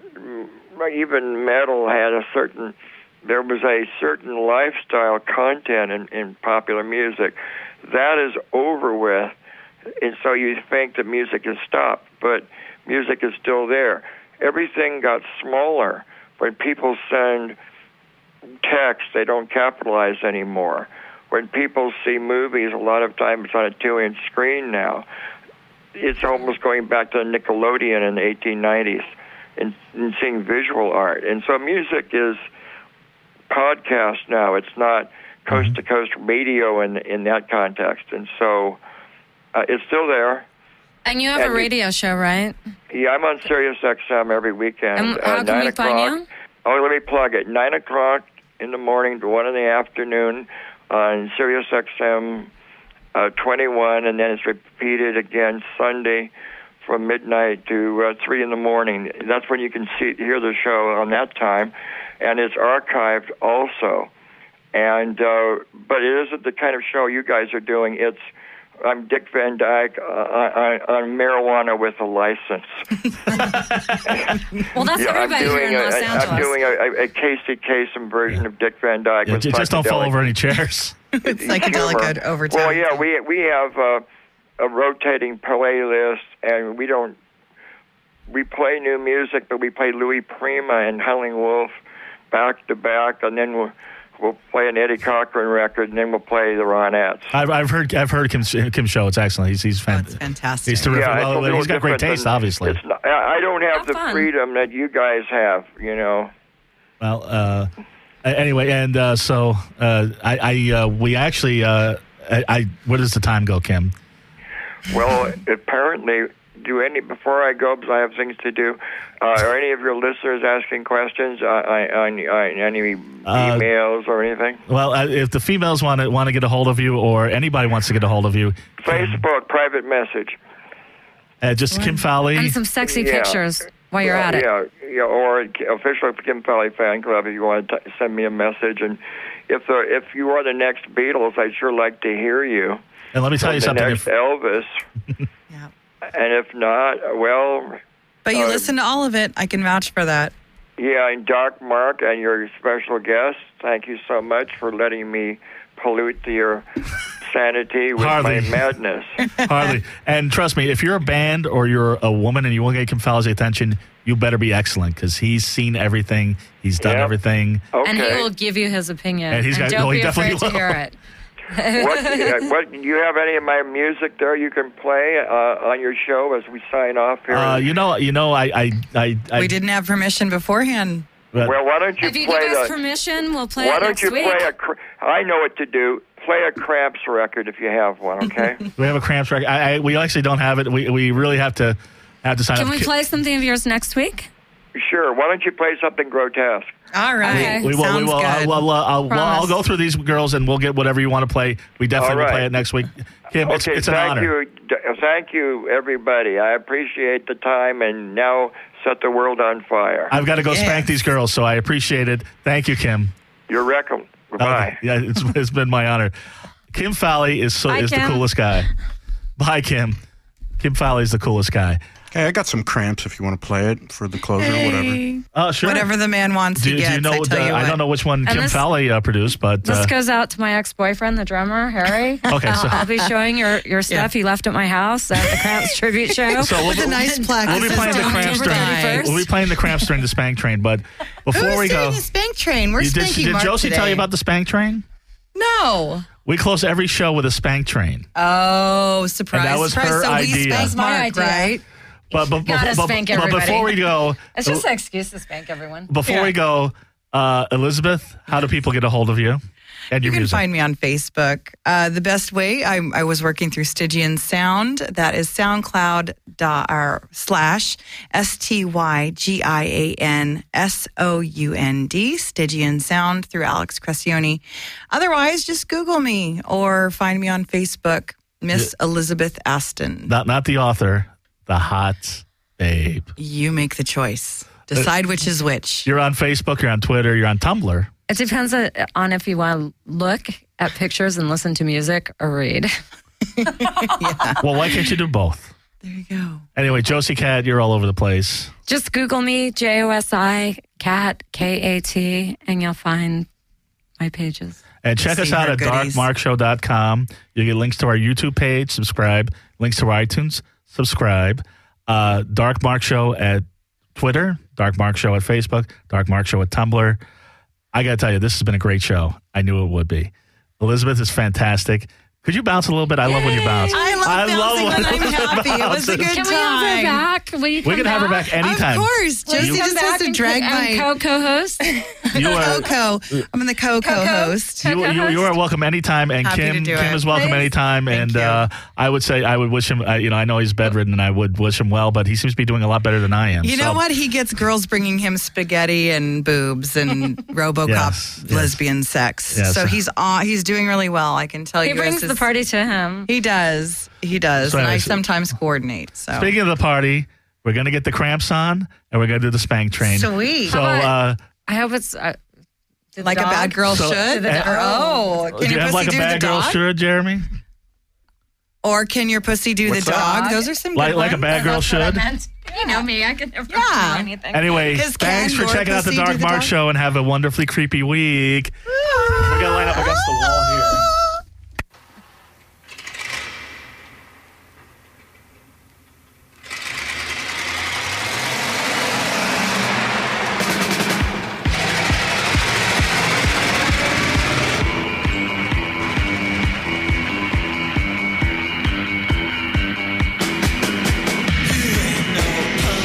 S8: even metal had a certain there was a certain lifestyle content in, in popular music. That is over with, and so you think that music has stopped, but music is still there. Everything got smaller. When people send text, they don't capitalize anymore. When people see movies, a lot of times it's on a two-inch screen now. It's almost going back to Nickelodeon in the eighteen nineties and, and seeing visual art. And so music is podcast now. It's not coast-to-coast radio in in that context. And so uh, it's still there.
S4: And you have
S8: And
S4: a
S8: you-
S4: radio show, right?
S8: Yeah, I'm on Sirius X M every weekend.
S4: And how
S8: uh,
S4: can
S8: nine
S4: we find
S8: o'clock.
S4: you?
S8: Oh, let me plug it. Nine o'clock in the morning to one in the afternoon on Sirius X M uh, twenty-one, and then it's repeated again Sunday from midnight to uh, three in the morning. That's when you can see hear the show on that time, and it's archived also. And uh, but it isn't the kind of show you guys are doing. It's I'm Dick Van Dyke uh, on, on marijuana with a license.
S4: Well, that's
S8: Yeah, I'm
S4: everybody here
S8: doing
S4: in
S8: a,
S4: Los
S8: I-
S4: Angeles.
S8: I'm doing a, a Casey Kasem version of Dick Van Dyke.
S1: Yeah,
S8: with
S1: j- just don't fall
S8: psychedelic
S1: over any chairs.
S6: It's psychedelic
S8: humor.
S6: over time.
S8: Well, yeah, we we have uh, a rotating playlist, and we don't we play new music, but we play Louis Prima and Howlin' Wolf back to back, and then we'll we'll play an Eddie Cochran record, and then we'll play the Ronettes.
S1: I've, I've heard I've heard Kim's, Kim's show. It's excellent. He's he's fan-
S6: That's fantastic.
S1: He's terrific.
S8: Yeah, it's a
S1: Well,
S8: little
S1: he's got great
S8: different
S1: taste,
S8: than-
S1: obviously.
S8: It's not, I I don't have
S4: Have
S8: the
S4: fun.
S8: freedom that you guys have, you know.
S1: Well, uh, a- anyway, and uh, so uh, I, I uh, we actually, uh, I, I where does the time go, Kim?
S8: Well, apparently, do any before I go, because I have things to do. Uh, are any of your listeners asking questions uh, on, on any
S1: Uh,
S8: emails or anything?
S1: Well, uh, if the females want to want to get a hold of you, or anybody wants to get a hold of you,
S8: Facebook private message.
S1: uh, just Kim Fowley.
S4: And some sexy
S8: Yeah.
S4: pictures while you're
S8: Well,
S4: at it.
S8: Yeah, yeah, or official Kim Fowley fan club if you want to t- send me a message. And if the, if you are the next Beatles, I'd sure like to hear you.
S1: And let me tell
S8: Or
S1: you
S8: the
S1: something.
S8: next
S1: If,
S8: Elvis.
S6: Yeah.
S8: And if not, well,
S6: But you
S8: uh,
S6: listen to all of it. I can vouch for that.
S8: yeah, and Doc Mark and your special guest, thank you so much for letting me pollute your sanity with
S1: Hardly.
S8: my madness.
S1: hardly. And trust me, if you're a band or you're a woman and you want to get Kim Fowley's attention, you better be excellent because he's seen everything. He's done
S8: Yep.
S1: everything.
S8: Okay.
S4: And he will give you his opinion.
S1: And he's got-
S4: don't
S1: no, he
S4: be afraid
S1: definitely
S4: to hear
S1: will.
S4: it.
S8: what, uh, what, do you have any of my music there you can play uh, on your show as we sign off here?
S1: Uh, you know, you know, I, I, I, I
S6: We didn't have permission beforehand.
S1: but-
S8: well, why don't you
S4: If you
S8: play
S4: give us
S8: the...
S4: permission, we'll play
S8: Why
S4: it
S8: don't
S4: next
S8: you
S4: week.
S8: play a... cr- I know what to do. Play a Cramps record if you have one, okay?
S1: we have a Cramps record. I, I, we actually don't have it. We, we really have to have to sign
S4: Can
S1: up.
S4: we play something of yours next week?
S8: Sure. Why don't you play something grotesque?
S6: All right.
S4: Okay.
S1: We will.
S6: Sounds
S1: we will.
S6: good.
S1: I'll, I'll, I'll,
S4: Promise.
S1: I'll go through these girls and we'll get whatever you want to play. We definitely
S8: All
S1: will
S8: right.
S1: play it next week. Kim, it's,
S8: Okay,
S1: it's an
S8: thank
S1: honor.
S8: you. D- Thank you, everybody. I appreciate the time, and now set the world on fire.
S1: I've got to go
S6: Yes.
S1: spank these girls, so I appreciate it. Thank you, Kim.
S8: You're welcome. Goodbye.
S1: Okay. Yeah, it's, it's been my honor. Kim Fowley is so
S4: Bye,
S1: is the
S4: Kim.
S1: coolest guy. Bye, Kim. Kim Fowley is the coolest guy.
S9: Hey, I got some Cramps if you want to play it for the closer or whatever.
S6: Hey.
S1: Oh, sure.
S6: Whatever the man wants
S1: Do,
S6: he
S1: do
S6: gets,
S1: you know?
S6: I tell
S1: the-
S6: you
S1: I
S6: what.
S1: don't know which one
S4: And
S1: Kim
S4: this-
S1: Fowley uh, produced, but
S4: This
S1: uh,
S4: goes out to my ex-boyfriend, the drummer, Harry.
S1: Okay, so-
S4: I'll, I'll be showing your, your stuff he left at my house at the Cramps Tribute Show.
S1: So we'll,
S6: With a nice plaque.
S1: we'll be
S6: that
S1: playing
S6: says
S1: the Cramps
S6: October
S1: during.
S6: thirty-first.
S1: We'll be playing the Cramps during the Spank Train. But before
S6: Who's
S1: we go,
S6: doing the Spank Train? We're
S1: You- did,
S6: spanking
S1: did
S6: Mark
S1: Josie
S6: today.
S1: tell you about the Spank Train?
S6: No.
S1: We close every show with a Spank Train.
S6: Oh, surprise!
S1: And that was
S6: surprise.
S1: her
S6: so
S1: idea.
S6: we
S1: That's
S6: spanked
S4: my
S6: Mark,
S4: idea.
S6: right?
S1: But, but,
S4: Gotta
S1: but,
S4: spank
S1: but
S4: everybody.
S1: before we go,
S4: It's just an excuse to spank everyone.
S1: before
S6: Yeah.
S1: we go, Uh, Elizabeth, how do people get a hold of you and
S6: You
S1: your
S6: can
S1: music?
S6: find me on Facebook. Uh, the best way, I, I was working through Stygian Sound. That is SoundCloud dot, or slash S T Y G I A N S O U N D, Stygian Sound through Alex Crescione. Otherwise, just Google me or find me on Facebook, Miss Elizabeth Aston.
S1: Not, not the author, the hot babe.
S6: You make the choice. Decide which is which.
S1: You're on Facebook, you're on Twitter, you're on Tumblr.
S4: It depends uh, on if you want to look at pictures and listen to music or read.
S1: Well, why can't you do both?
S6: There you go.
S1: Anyway, Josie Cat, you're all over the place.
S4: Just Google me, J O S I, Cat, K A T, and you'll find my pages.
S1: And check us
S6: See
S1: out
S6: her
S1: at dark
S6: goodies.
S1: mark show dot com. You get links to our YouTube page, subscribe. Links to our iTunes, subscribe. Uh, Dark Mark Show at Twitter, Dark Mark Show at Facebook, Dark Mark Show at Tumblr. I got to tell you, this has been a great show. I knew it would be. Elizabeth is fantastic. Could you bounce a little bit? I love when you bounce.
S6: I love bouncing when I'm
S1: Elizabeth
S6: happy. It was a
S1: bounces.
S6: good
S4: Can we have her
S6: time.
S4: back? Will you come
S1: We can have her back anytime.
S6: Of course.
S4: Will you
S6: Josie
S4: come
S6: just
S4: back
S6: wants to
S4: and-
S6: drag
S4: and
S6: my
S4: co- co-host?
S1: You are,
S6: Coco. I'm the Coco
S4: Coco?
S6: host.
S1: you, you, you are welcome anytime, and
S6: Happy to
S1: Kim
S6: do
S1: Kim
S6: it.
S1: is welcome
S6: Thanks.
S1: anytime.
S6: Thank
S1: and
S6: you.
S1: uh, I would say I would wish him. Uh, you know, I know he's bedridden, and I would wish him well, but he seems to be doing a lot better than I am.
S6: You
S1: so.
S6: know what? He gets girls bringing him spaghetti and boobs and RoboCop
S1: Yes, yes.
S6: lesbian sex.
S1: Yes.
S6: So he's uh, he's doing really well. I can tell
S4: He
S6: you.
S4: brings
S6: This
S4: the
S6: is-
S4: party to him.
S6: He does. He does.
S1: So
S6: and I
S1: anyways-
S6: sometimes coordinate. So
S1: Speaking of the party, we're going to get the cramps on, and we're going to do the spank train.
S6: Sweet.
S1: So,
S4: How
S1: uh,
S4: about- I hope it's uh, did the
S6: like a
S4: dog-
S6: bad girl
S1: So-
S6: should.
S4: Did the
S6: Or,
S4: dog-
S6: oh,
S1: do
S6: can
S1: you
S6: your
S1: have
S6: pussy
S1: like a
S6: do
S1: bad
S6: the
S1: girl
S6: dog?
S1: should, Jeremy?
S6: Or can your pussy do
S9: What's
S6: the
S9: that?
S6: dog? Those are some
S1: Like
S6: good
S1: like a
S6: ones.
S1: bad girl
S4: That's what I
S1: should.
S4: meant. You know me. I can never
S6: Yeah.
S4: do anything.
S1: Anyway,
S6: 'Cause can
S1: thanks for
S6: your
S1: checking out the
S6: pussy do
S1: Dark
S6: the
S1: Mark
S6: dog?
S1: Show, and have a wonderfully creepy week. We're gonna line up against the wall here.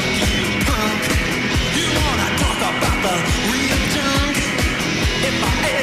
S7: You wanna talk about the real junk? If I